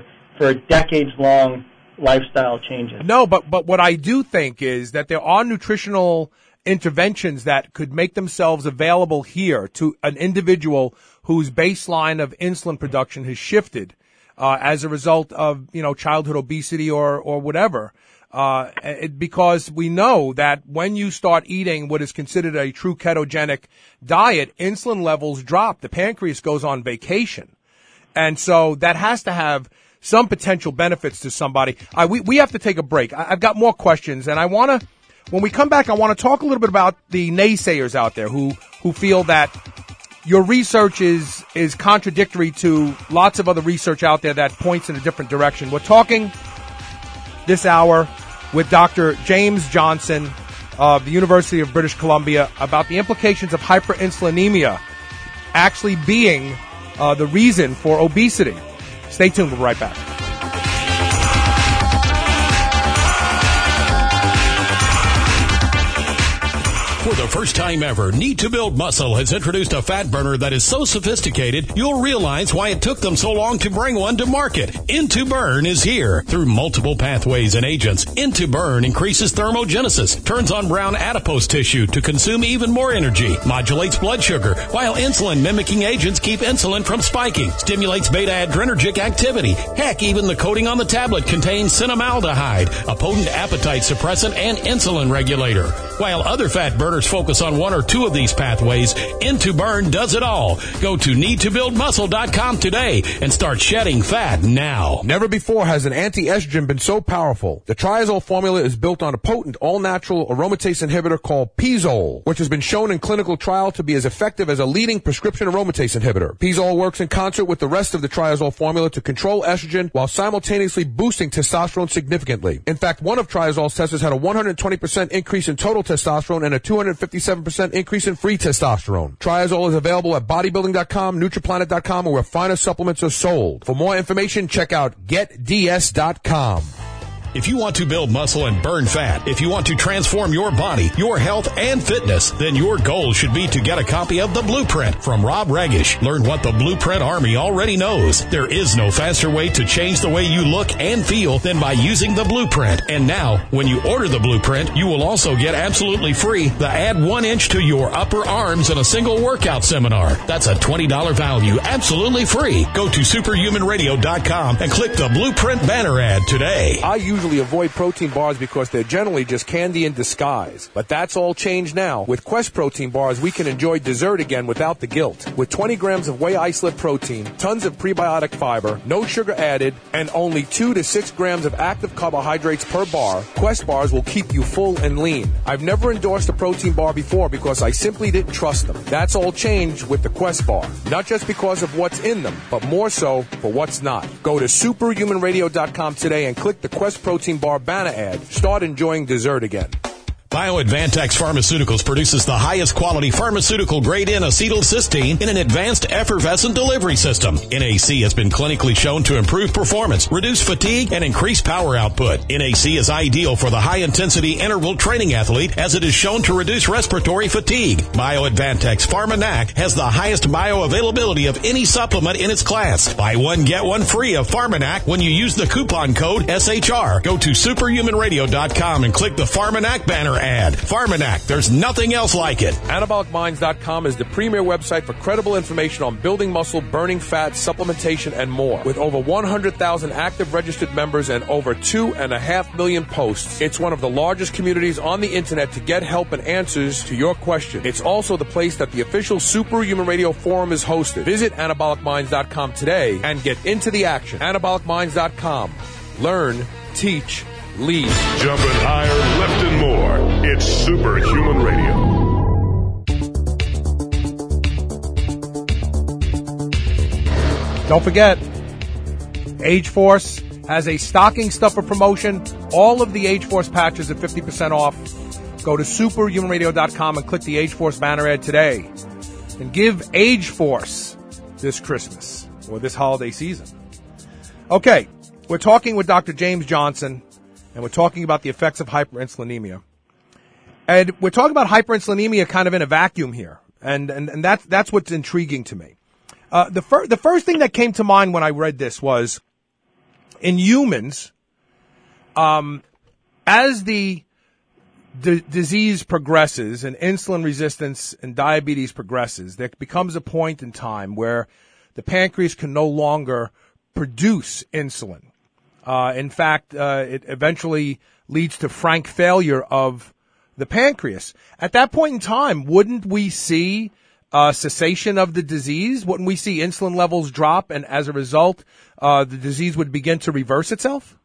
decades-long lifestyle changes. No, but what I do think is that there are nutritional interventions that could make themselves available here to an individual whose baseline of insulin production has shifted as a result of, childhood obesity or whatever. Because we know that when you start eating what is considered a true ketogenic diet, insulin levels drop. The pancreas goes on vacation. And so that has to have some potential benefits to somebody. We have to take a break. I've got more questions, and when we come back, I want to talk a little bit about the naysayers out there who feel that your research is contradictory to lots of other research out there that points in a different direction. We're talking this hour with Dr. James Johnson of the University of British Columbia about the implications of hyperinsulinemia actually being the reason for obesity. Stay tuned. We'll be right back. For the first time ever, Need to Build Muscle has introduced a fat burner that is so sophisticated, you'll realize why it took them so long to bring one to market. IntoBurn is here. Through multiple pathways and agents, IntoBurn increases thermogenesis, turns on brown adipose tissue to consume even more energy, modulates blood sugar, while insulin-mimicking agents keep insulin from spiking, stimulates beta-adrenergic activity. Heck, even the coating on the tablet contains cinnamaldehyde, a potent appetite suppressant and insulin regulator. While other fat burners focus on one or two of these pathways, IntoBurn does it all. Go to needtobuildmuscle.com today and start shedding fat now. Never before has an anti-estrogen been so powerful. The Triazole formula is built on a potent all-natural aromatase inhibitor called Pizole, which has been shown in clinical trial to be as effective as a leading prescription aromatase inhibitor. Pizole works in concert with the rest of the Triazole formula to control estrogen while simultaneously boosting testosterone significantly. In fact, one of Triazole's testers had a 120% increase in total testosterone and a 257% increase in free testosterone. Triazole is available at bodybuilding.com, nutriplanet.com, or where finer supplements are sold. For more information, check out getds.com. If you want to build muscle and burn fat, if you want to transform your body, your health, and fitness, then your goal should be to get a copy of The Blueprint from Rob Regish. Learn what the Blueprint Army already knows. There is no faster way to change the way you look and feel than by using The Blueprint. And now, when you order The Blueprint, you will also get absolutely free the Add 1 Inch to Your Upper Arms in a Single Workout Seminar. That's a $20 value, absolutely free. Go to superhumanradio.com and click the Blueprint banner ad today. I usually avoid protein bars because they're generally just candy in disguise. But that's all changed now. With Quest protein bars, we can enjoy dessert again without the guilt. With 20 grams of whey isolate protein, tons of prebiotic fiber, no sugar added, and only 2 to 6 grams of active carbohydrates per bar, Quest bars will keep you full and lean. I've never endorsed a protein bar before because I simply didn't trust them. That's all changed with the Quest bar. Not just because of what's in them, but more so for what's not. Go to superhumanradio.com today and click the Quest protein bar banner ad. Start enjoying dessert again. BioAdvantex Pharmaceuticals produces the highest quality pharmaceutical grade N-acetylcysteine in an advanced effervescent delivery system. NAC has been clinically shown to improve performance, reduce fatigue, and increase power output. NAC is ideal for the high-intensity interval training athlete as it is shown to reduce respiratory fatigue. BioAdvantex PharmaNac has the highest bioavailability of any supplement in its class. Buy one, get one free of PharmaNac when you use the coupon code SHR. Go to superhumanradio.com and click the PharmaNac banner ad. PharmaNac, there's nothing else like it. AnabolicMinds.com is the premier website for credible information on building muscle, burning fat, supplementation, and more. With over 100,000 active registered members and over 2.5 million posts, it's one of the largest communities on the internet to get help and answers to your questions. It's also the place that the official Superhuman Radio Forum is hosted. Visit AnabolicMinds.com today and get into the action. AnabolicMinds.com. Learn, teach, lead. Jumping higher, lifting more. It's Superhuman Radio. Don't forget, Age Force has a stocking stuffer promotion. All of the Age Force patches are 50% off. Go to superhumanradio.com and click the Age Force banner ad today. And give Age Force this Christmas or this holiday season. Okay, we're talking with Dr. James Johnson, and we're talking about the effects of hyperinsulinemia. And we're talking about hyperinsulinemia kind of in a vacuum here. And that's what's intriguing to me. The first thing that came to mind when I read this was, in humans, as the disease progresses and insulin resistance and diabetes progresses, there becomes a point in time where the pancreas can no longer produce insulin. In fact, it eventually leads to frank failure of the pancreas. At that point in time, wouldn't we see cessation of the disease? Wouldn't we see insulin levels drop, and as a result, the disease would begin to reverse itself?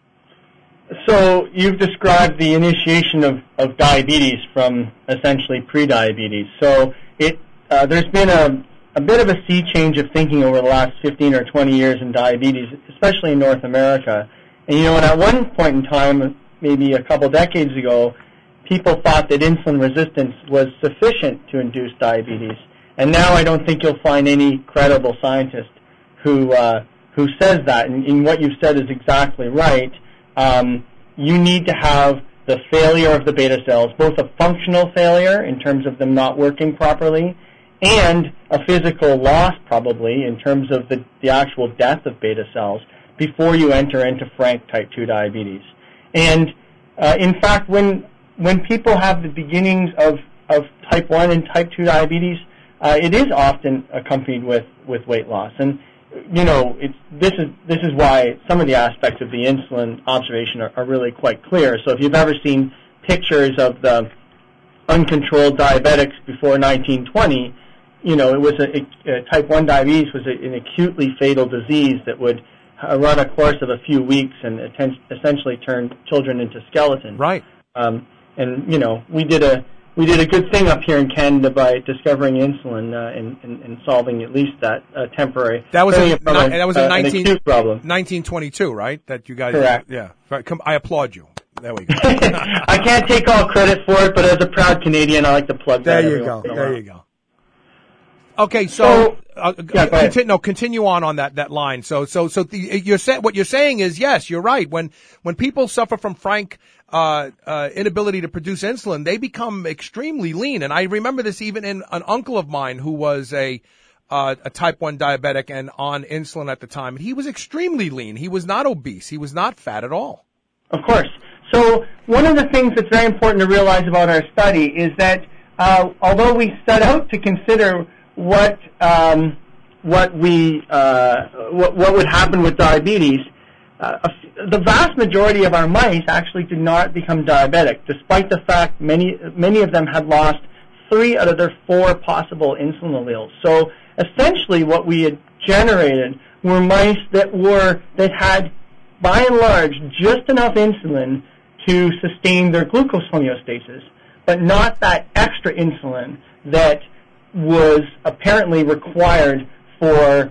So you've described the initiation of diabetes from essentially pre-diabetes. So there's been a bit of a sea change of thinking over the last 15 or 20 years in diabetes, especially in North America. And, and at one point in time, maybe a couple decades ago, people thought that insulin resistance was sufficient to induce diabetes. And now I don't think you'll find any credible scientist who says that. And what you've said is exactly right. You need to have the failure of the beta cells, both a functional failure in terms of them not working properly, and a physical loss probably in terms of the actual death of beta cells before you enter into frank type 2 diabetes. And in fact, when people have the beginnings of type 1 and type 2 diabetes, it is often accompanied with weight loss. And this is why some of the aspects of the insulin observation are really quite clear. So if you've ever seen pictures of the uncontrolled diabetics before 1920, it was type 1 diabetes was an acutely fatal disease that would run a course of a few weeks and essentially turn children into skeletons. Right. We did a good thing up here in Canada by discovering insulin and solving at least that temporary. That was an acute problem. 1922, right? That you guys. Correct. Yeah. I applaud you. There we go. I can't take all credit for it, but as a proud Canadian, I like to plug that. There you go. Okay, so continue on that line. What you're saying is, yes, you're right. When people suffer from frank inability to produce insulin, they become extremely lean. And I remember this even in an uncle of mine who was a type 1 diabetic and on insulin at the time. He was extremely lean. He was not obese. He was not fat at all. Of course. So one of the things that's very important to realize about our study is that although we set out to consider what would happen with diabetes, the vast majority of our mice actually did not become diabetic, despite the fact many of them had lost 3 out of their 4 possible insulin alleles. So essentially, what we had generated were mice that had, by and large, just enough insulin to sustain their glucose homeostasis, but not that extra insulin that was apparently required for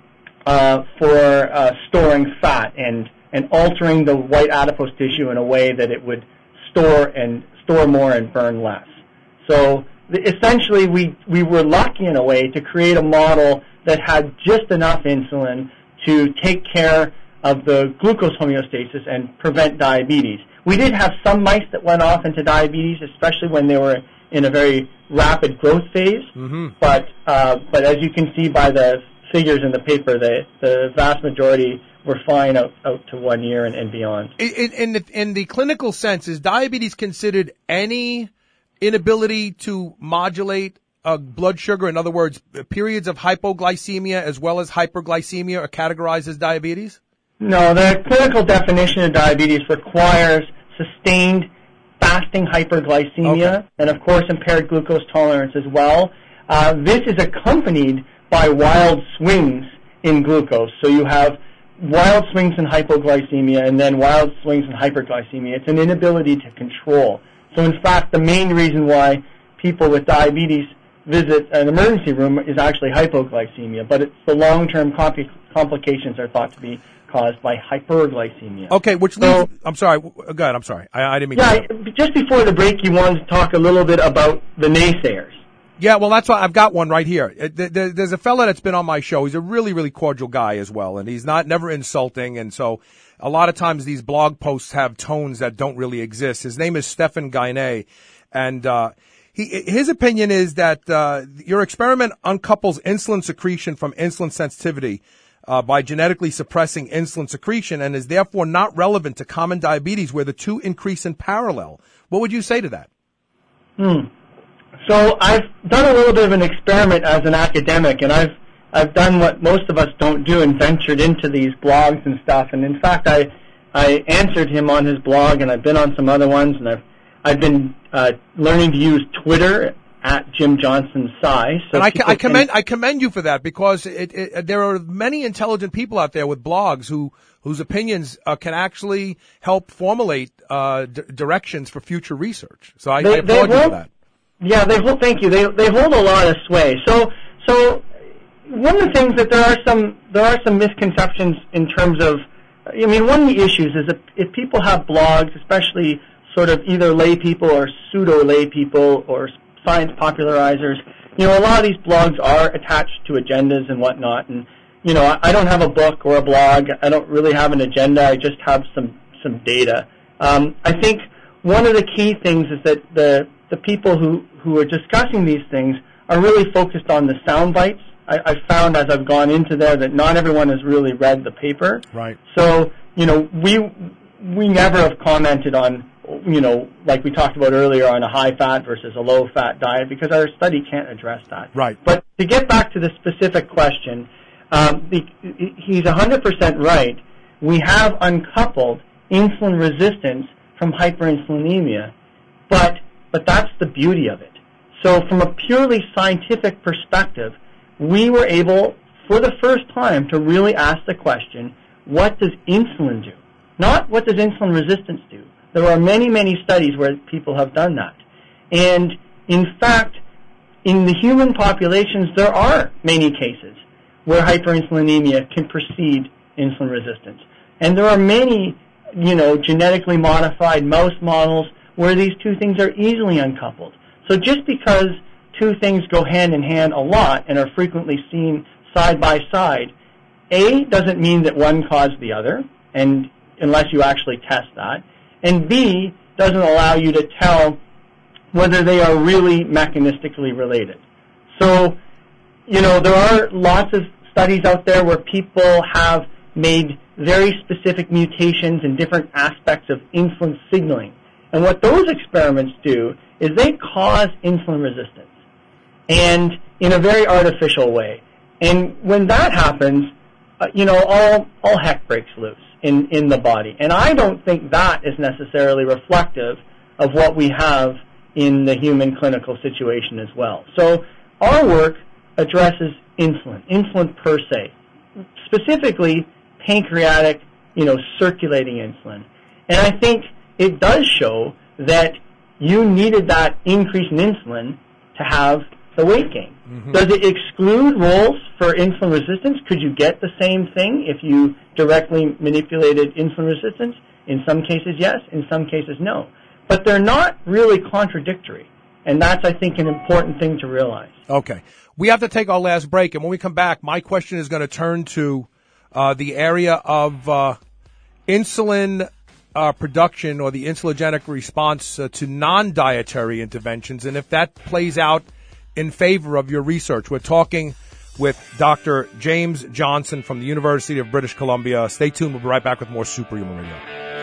storing fat and altering the white adipose tissue in a way that it would store more and burn less. So essentially, we were lucky in a way to create a model that had just enough insulin to take care of the glucose homeostasis and prevent diabetes. We did have some mice that went off into diabetes, especially when they were in a very rapid growth phase. Mm-hmm. But as you can see by the figures in the paper, the vast majority were fine out to 1 year and beyond. In the clinical sense, is diabetes considered any inability to modulate blood sugar? In other words, periods of hypoglycemia as well as hyperglycemia are categorized as diabetes? No, the clinical definition of diabetes requires sustained fasting hyperglycemia and, of course, impaired glucose tolerance as well. This is accompanied by wild swings in glucose. So you have wild swings in hypoglycemia and then wild swings in hyperglycemia. It's an inability to control. So, in fact, the main reason why people with diabetes visit an emergency room is actually hypoglycemia, but it's the long-term complications are thought to be caused by hyperglycemia. Okay, which leads... I'm sorry. Go ahead. I'm sorry. I didn't mean to... Just before the break, you wanted to talk a little bit about the naysayers. Yeah, well, that's why I've got one right here. There's a fella that's been on my show. He's a really, really cordial guy as well, and he's never insulting, and so a lot of times these blog posts have tones that don't really exist. His name is Stefan Gainé, and his opinion is that your experiment uncouples insulin secretion from insulin sensitivity. by genetically suppressing insulin secretion and is therefore not relevant to common diabetes where the two increase in parallel. What would you say to that? So I've done a little bit of an experiment as an academic, and I've done what most of us don't do and ventured into these blogs and stuff. And in fact, I answered him on his blog, and I've been on some other ones, and I've been learning to use Twitter at Jim Johnson Psi. So and I commend you for that, because there are many intelligent people out there with blogs whose opinions can actually help formulate directions for future research. So I applaud you for that. Yeah, thank you. They hold a lot of sway. So one of the things that there are some misconceptions in terms of, I mean, one of the issues is that if people have blogs, especially sort of either lay people or pseudo lay people or science popularizers, you know, a lot of these blogs are attached to agendas and whatnot. And you know, I don't have a book or a blog. I don't really have an agenda. I just have some data. I think one of the key things is that the people who are discussing these things are really focused on the sound bites. I found as I've gone into there that not everyone has really read the paper. Right. So, you know, we never have commented on, you know, like we talked about earlier, on a high-fat versus a low-fat diet, because our study can't address that. Right. But to get back to the specific question, he's 100% right. We have uncoupled insulin resistance from hyperinsulinemia, but that's the beauty of it. So from a purely scientific perspective, we were able, for the first time, to really ask the question, what does insulin do? Not what does insulin resistance do. There are many, many studies where people have done that. And in fact, in the human populations, there are many cases where hyperinsulinemia can precede insulin resistance. And there are many, you know, genetically modified mouse models where these two things are easily uncoupled. So just because two things go hand in hand a lot and are frequently seen side by side, A, doesn't mean that one caused the other, and unless you actually test that, and B, doesn't allow you to tell whether they are really mechanistically related. So, you know, there are lots of studies out there where people have made very specific mutations in different aspects of insulin signaling. And what those experiments do is they cause insulin resistance, and in a very artificial way. And when that happens, you know, all heck breaks loose in the body. And I don't think that is necessarily reflective of what we have in the human clinical situation as well. So our work addresses insulin per se, specifically pancreatic, you know, circulating insulin. And I think it does show that you needed that increase in insulin to have the weight gain. Mm-hmm. Does it exclude roles for insulin resistance? Could you get the same thing if you directly manipulated insulin resistance? In some cases, yes. In some cases, no. But they're not really contradictory. And that's, I think, an important thing to realize. Okay. We have to take our last break. And when we come back, my question is going to turn to the area of insulin production or the insulinogenic response to non-dietary interventions, and if that plays out in favor of your research. We're talking with Dr. James Johnson from the University of British Columbia. Stay tuned. We'll be right back with more Superhuman Radio.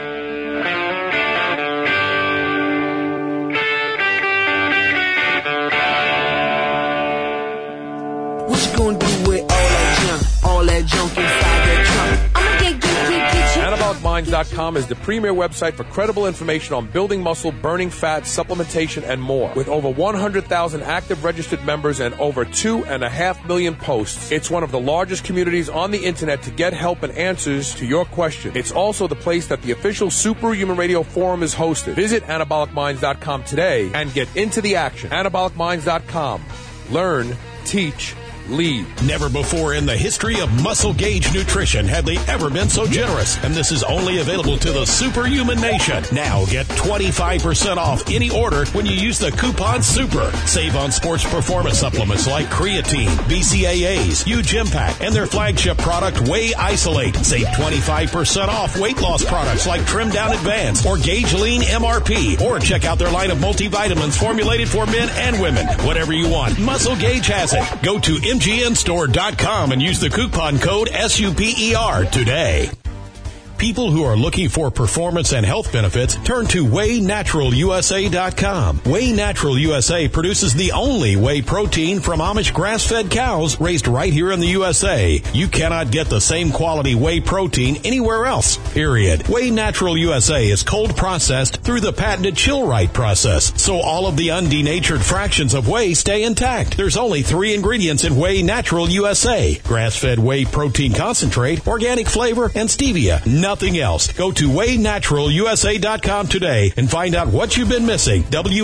What you gonna do with all that junk inside that trunk? I'ma get you. AnabolicsMinds.com is the premier website for credible information on building muscle, burning fat, supplementation, and more. With over 100,000 active registered members and over 2.5 million posts, it's one of the largest communities on the internet to get help and answers to your questions. It's also the place that the official Superhuman Radio Forum is hosted. Visit AnabolicMinds.com today and get into the action. AnabolicMinds.com. Learn, teach, lead. Never before in the history of Muscle Gauge Nutrition have they ever been so generous, and this is only available to the Superhuman Nation. Now get 25% off any order when you use the coupon SUPER. Save on sports performance supplements like creatine, BCAAs, U-Gym-Pack, and their flagship product, Whey Isolate. Save 25% off weight loss products like Trim Down Advance or Gauge Lean MRP, or check out their line of multivitamins formulated for men and women. Whatever you want, Muscle Gauge has it. Go to mgnstore.com and use the coupon code SUPER today. People who are looking for performance and health benefits turn to WheyNaturalUSA.com. Whey Natural USA produces the only whey protein from Amish grass-fed cows raised right here in the USA. You cannot get the same quality whey protein anywhere else, period. Whey Natural USA is cold processed through the patented chill-right process, so all of the undenatured fractions of whey stay intact. There's only 3 ingredients in Whey Natural USA: grass-fed whey protein concentrate, organic flavor, and stevia. Nothing else. Go to WheyNaturalUSA.com today and find out what you've been missing.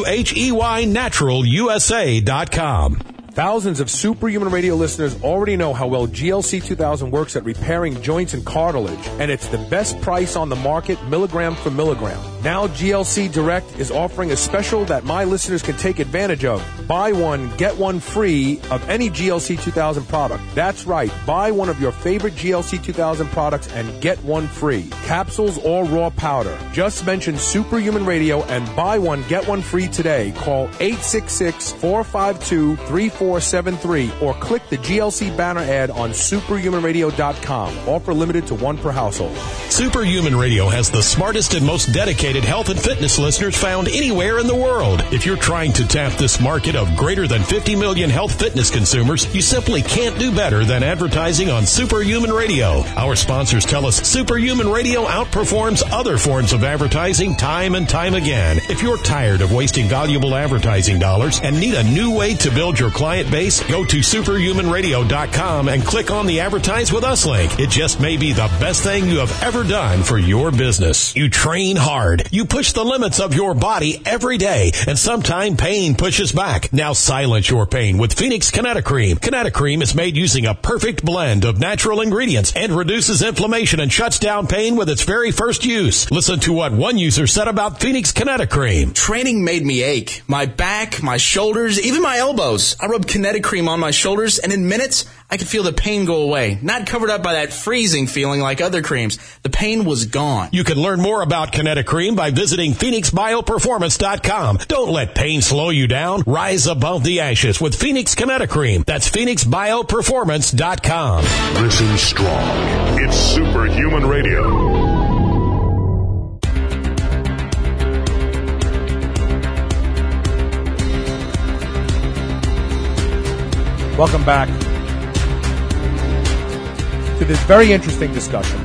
WheyNaturalUSA.com. Thousands of Superhuman Radio listeners already know how well GLC 2000 works at repairing joints and cartilage, and it's the best price on the market, milligram for milligram. Now GLC Direct is offering a special that my listeners can take advantage of. Buy one, get one free of any GLC 2000 product. That's right. Buy one of your favorite GLC 2000 products and get one free. Capsules or raw powder. Just mention Superhuman Radio and buy one, get one free today. Call 866-452-3473 or click the GLC banner ad on superhumanradio.com. Offer limited to 1 per household. Superhuman Radio has the smartest and most dedicated health and fitness listeners found anywhere in the world. If you're trying to tap this market of greater than 50 million health fitness consumers, you simply can't do better than advertising on Superhuman Radio. Our sponsors tell us Superhuman Radio outperforms other forms of advertising time and time again. If you're tired of wasting valuable advertising dollars and need a new way to build your client base, go to superhumanradio.com and click on the Advertise With Us link. It just may be the best thing you have ever done for your business. You train hard. You push the limits of your body every day, and sometimes pain pushes back. Now silence your pain with Phoenix Kinetocream. Kinetocream is made using a perfect blend of natural ingredients and reduces inflammation and shuts down pain with its very first use. Listen to what one user said about Phoenix Kinetocream. Training made me ache. My back, my shoulders, even my elbows. I rubbed Kinetocream on my shoulders, and in minutes, I could feel the pain go away. Not covered up by that freezing feeling like other creams. The pain was gone. You can learn more about Kinetocream by visiting PhoenixBioPerformance.com. Don't let pain slow you down. Rise above the ashes with Phoenix Kinetocream. That's PhoenixBioPerformance.com. Listen strong. It's Superhuman Radio. Welcome back to this very interesting discussion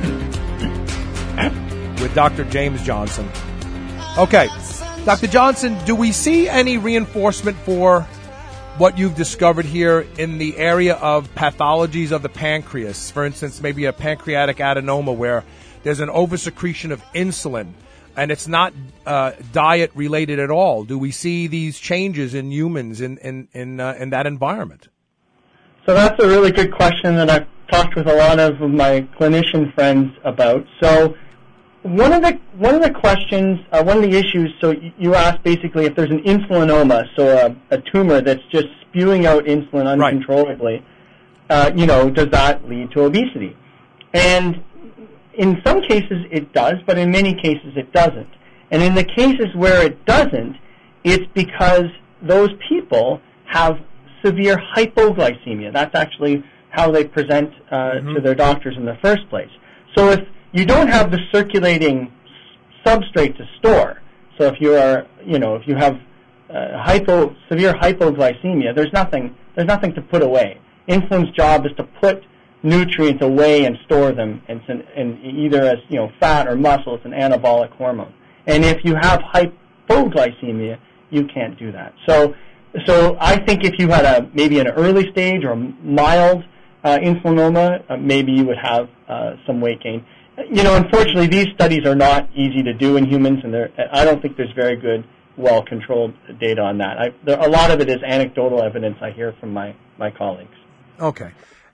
with Dr. James Johnson. Okay, Dr. Johnson, do we see any reinforcement for what you've discovered here in the area of pathologies of the pancreas? For instance, maybe a pancreatic adenoma where there's an oversecretion of insulin and it's not diet related at all. Do we see these changes in humans in that environment? So that's a really good question that I've talked with a lot of my clinician friends about. So one of the questions, one of the issues, so you asked basically if there's an insulinoma, so a tumor that's just spewing out insulin uncontrollably, does that lead to obesity? And in some cases it does, but in many cases it doesn't. And in the cases where it doesn't, it's because those people have severe hypoglycemia. That's actually how they present to their doctors in the first place. So if you don't have the circulating substrate to store, so if you are, if you have severe hypoglycemia, there's nothing to put away. Insulin's job is to put nutrients away and store them, and either as fat or muscle. It's an anabolic hormone. And if you have hypoglycemia, you can't do that. So I think if you had maybe an early stage or mild insulinoma, maybe you would have some weight gain. Unfortunately, these studies are not easy to do in humans, and I don't think there's very good, well-controlled data on that. A lot of it is anecdotal evidence I hear from my colleagues. Okay.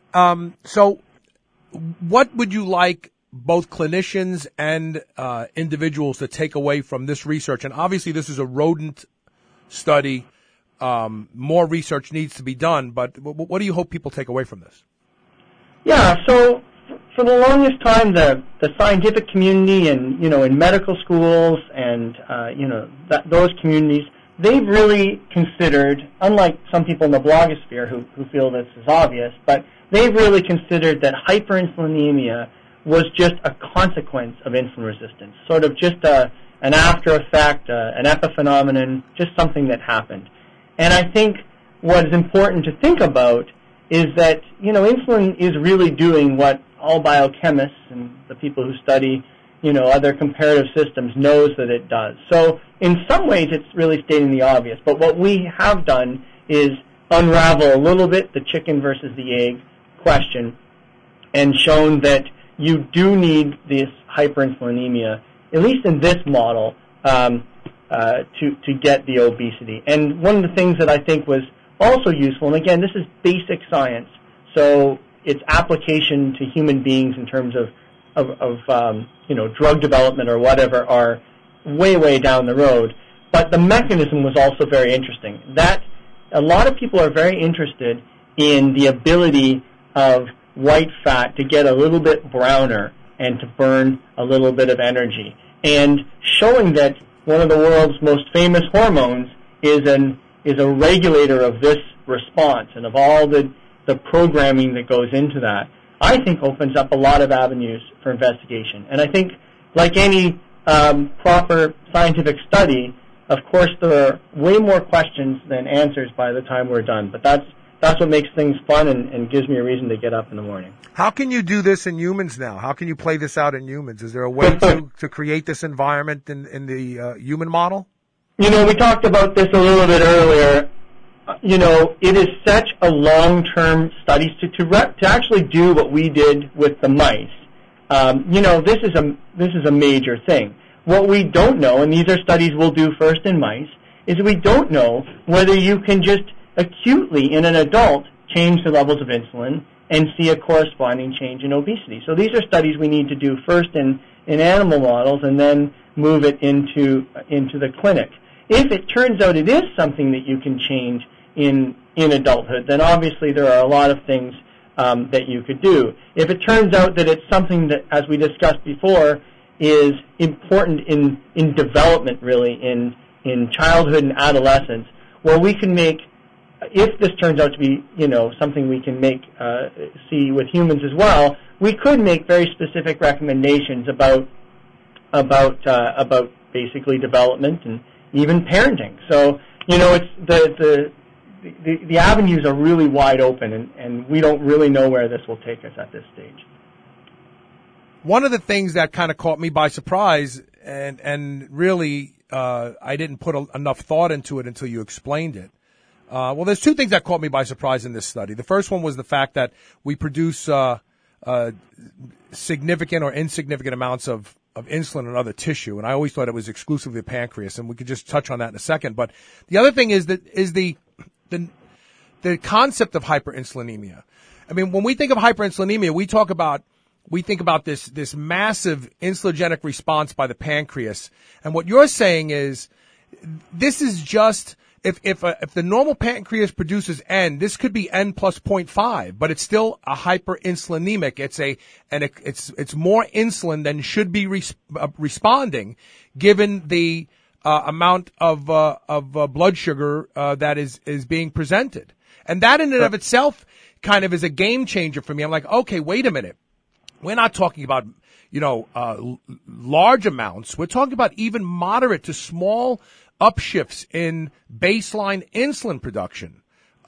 So what would you like both clinicians and individuals to take away from this research? And obviously this is a rodent study. More research needs to be done, but what do you hope people take away from this? Yeah, so for the longest time, the scientific community and, in medical schools and, those communities they've really considered, unlike some people in the blogosphere who feel this is obvious, but they've really considered that hyperinsulinemia was just a consequence of insulin resistance, sort of just an after effect, an epiphenomenon, just something that happened. And I think what is important to think about is that, insulin is really doing what all biochemists and the people who study, other comparative systems knows that it does. So in some ways it's really stating the obvious. But what we have done is unravel a little bit the chicken versus the egg question and shown that you do need this hyperinsulinemia, at least in this model, to get the obesity. And one of the things that I think was also useful, and again, this is basic science, so its application to human beings in terms of drug development or whatever are way, way down the road. But the mechanism was also very interesting. That a lot of people are very interested in the ability of white fat to get a little bit browner and to burn a little bit of energy. And showing that one of the world's most famous hormones is a regulator of this response and of all the programming that goes into that, I think opens up a lot of avenues for investigation. And I think, like any proper scientific study, of course there are way more questions than answers by the time we're done. But that's what makes things fun and gives me a reason to get up in the morning. How can you do this in humans now? How can you play this out in humans? Is there a way to create this environment in the human model? We talked about this a little bit earlier. It is such a long-term study to actually do what we did with the mice. This is a major thing. What we don't know, and these are studies we'll do first in mice, is we don't know whether you can just acutely in an adult change the levels of insulin and see a corresponding change in obesity. So these are studies we need to do first in animal models and then move it into the clinic. If it turns out it is something that you can change in adulthood, then obviously there are a lot of things that you could do. If it turns out that it's something that, as we discussed before, is important in development, really, in childhood and adolescence, well, we can make, if this turns out to be, something we can make, see with humans as well, we could make very specific recommendations about basically development and even parenting. So, it's the avenues are really wide open, and we don't really know where this will take us at this stage. One of the things that kind of caught me by surprise, and really I didn't put enough thought into it until you explained it. Well, there's two things that caught me by surprise in this study. The first one was the fact that we produce significant or insignificant amounts of insulin in other tissue, and I always thought it was exclusively the pancreas, and we could just touch on that in a second. But the other thing is the concept of hyperinsulinemia. I mean, when we think of hyperinsulinemia, we think about this massive insulinogenic response by the pancreas, and what you're saying is this is just if the normal pancreas produces N, this could be N plus 0.5, but it's still a hyperinsulinemic. It's more insulin than should be responding, given the amount of blood sugar that is being presented, and that in and of itself kind of is a game changer for me. I'm like, okay, wait a minute, we're not talking about large amounts. We're talking about even moderate to small upshifts in baseline insulin production,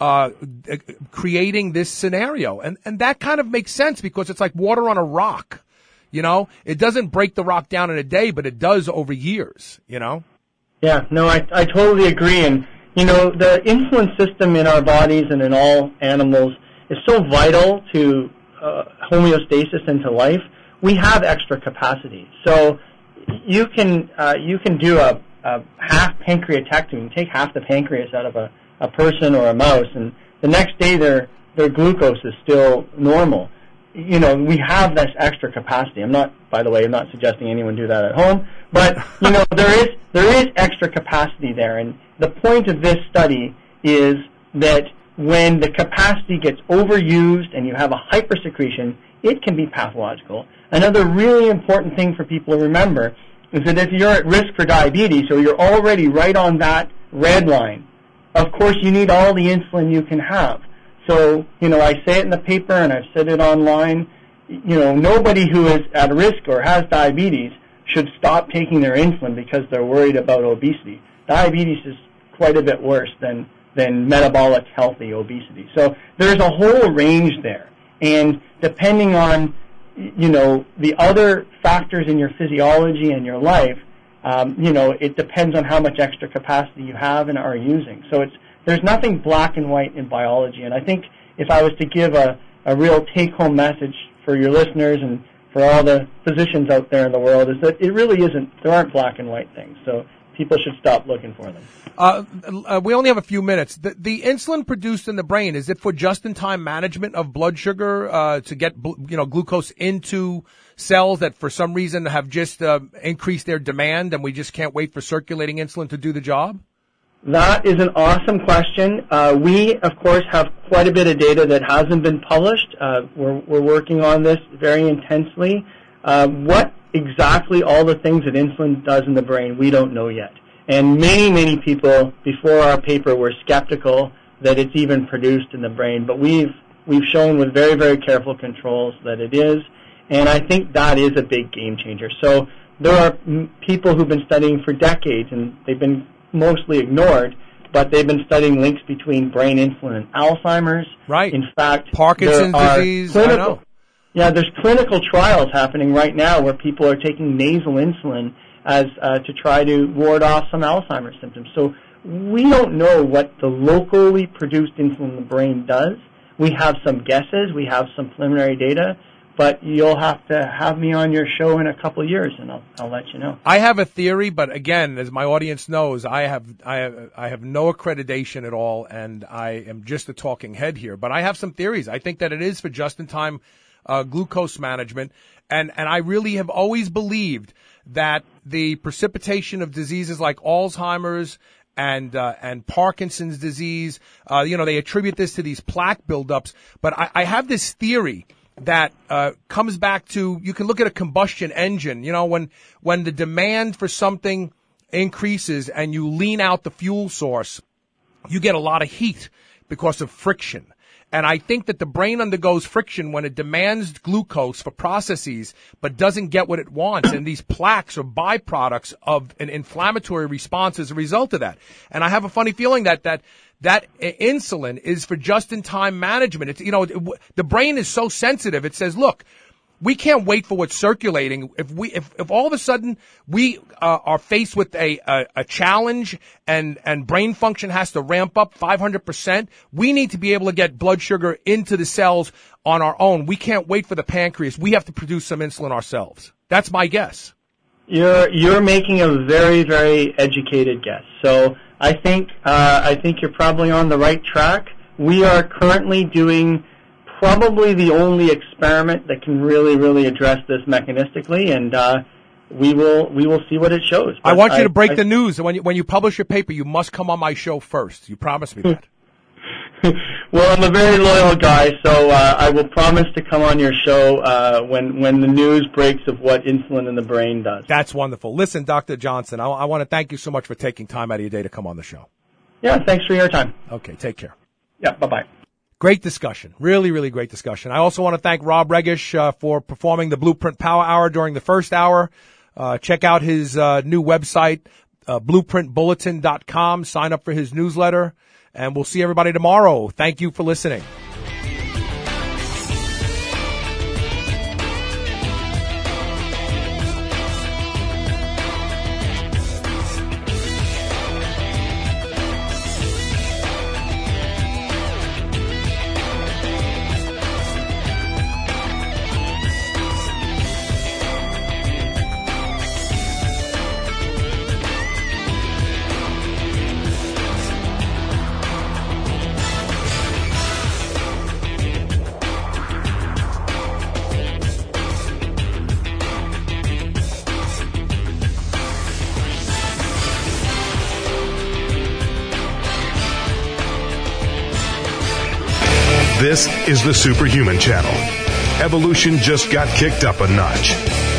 creating this scenario. And that kind of makes sense because it's like water on a rock, It doesn't break the rock down in a day, but it does over years, Yeah, no, I totally agree. And, the insulin system in our bodies and in all animals is so vital to homeostasis and to life. We have extra capacity. So you can do a half pancreatectomy, take half the pancreas out of a person or a mouse, and the next day their glucose is still normal. We have this extra capacity. By the way, I'm not suggesting anyone do that at home, but there is extra capacity there, and the point of this study is that when the capacity gets overused and you have a hypersecretion, it can be pathological. Another really important thing for people to remember is that if you're at risk for diabetes, so you're already right on that red line. Of course, you need all the insulin you can have. So, I say it in the paper and I've said it online, nobody who is at risk or has diabetes should stop taking their insulin because they're worried about obesity. Diabetes is quite a bit worse than metabolic healthy obesity. So there's a whole range there. And depending on, the other factors in your physiology and your life, it depends on how much extra capacity you have and are using. So there's nothing black and white in biology. And I think if I was to give a real take-home message for your listeners and for all the physicians out there in the world, is that it really isn't, there aren't black and white things. So people should stop looking for them. We only have a few minutes. The insulin produced in the brain, is it for just-in-time management of blood sugar to get glucose into cells that for some reason have just increased their demand and we just can't wait for circulating insulin to do the job? That is an awesome question. We, of course, have quite a bit of data that hasn't been published. We're working on this very intensely. What exactly all the things that insulin does in the brain, we don't know yet. And many, many people before our paper were skeptical that it's even produced in the brain. But we've shown with very, very careful controls that it is. And I think that is a big game changer. So there are people who've been studying for decades, and they've been mostly ignored, but they've been studying links between brain insulin and Alzheimer's. Right. In fact, Parkinson's disease. I know. Yeah, there's clinical trials happening right now where people are taking nasal insulin as to try to ward off some Alzheimer's symptoms. So we don't know what the locally produced insulin in the brain does. We have some guesses. We have some preliminary data. But you'll have to have me on your show in a couple of years, and I'll let you know. I have a theory, but again, as my audience knows, I have no accreditation at all, and I am just a talking head here. But I have some theories. I think that it is for just-in-time glucose management, and I really have always believed that the precipitation of diseases like Alzheimer's and Parkinson's disease, they attribute this to these plaque buildups. But I have this theory that comes back to, you can look at a combustion engine. When the demand for something increases and you lean out the fuel source, you get a lot of heat because of friction. And I think that the brain undergoes friction when it demands glucose for processes but doesn't get what it wants. And these plaques are byproducts of an inflammatory response as a result of that. And I have a funny feeling that insulin is for just-in-time management. It's, the brain is so sensitive. It says, look, we can't wait for what's circulating. If all of a sudden we are faced with a challenge and brain function has to ramp up 500%, we need to be able to get blood sugar into the cells on our own. We can't wait for the pancreas. We have to produce some insulin ourselves. That's my guess. You're making a very, very educated guess. So I think you're probably on the right track. We are currently doing probably the only experiment that can really, really address this mechanistically, and we will see what it shows. But I want you to break the news. When you publish your paper, you must come on my show first. You promised me that. Well, I'm a very loyal guy, so I will promise to come on your show when the news breaks of what insulin in the brain does. That's wonderful. Listen, Dr. Johnson, I want to thank you so much for taking time out of your day to come on the show. Yeah, thanks for your time. Okay, take care. Yeah, bye-bye. Great discussion. Really, really great discussion. I also want to thank Rob Regish for performing the Blueprint Power Hour during the first hour. Check out his new website, blueprintbulletin.com. Sign up for his newsletter, and we'll see everybody tomorrow. Thank you for listening. This is the Superhuman Channel. Evolution just got kicked up a notch.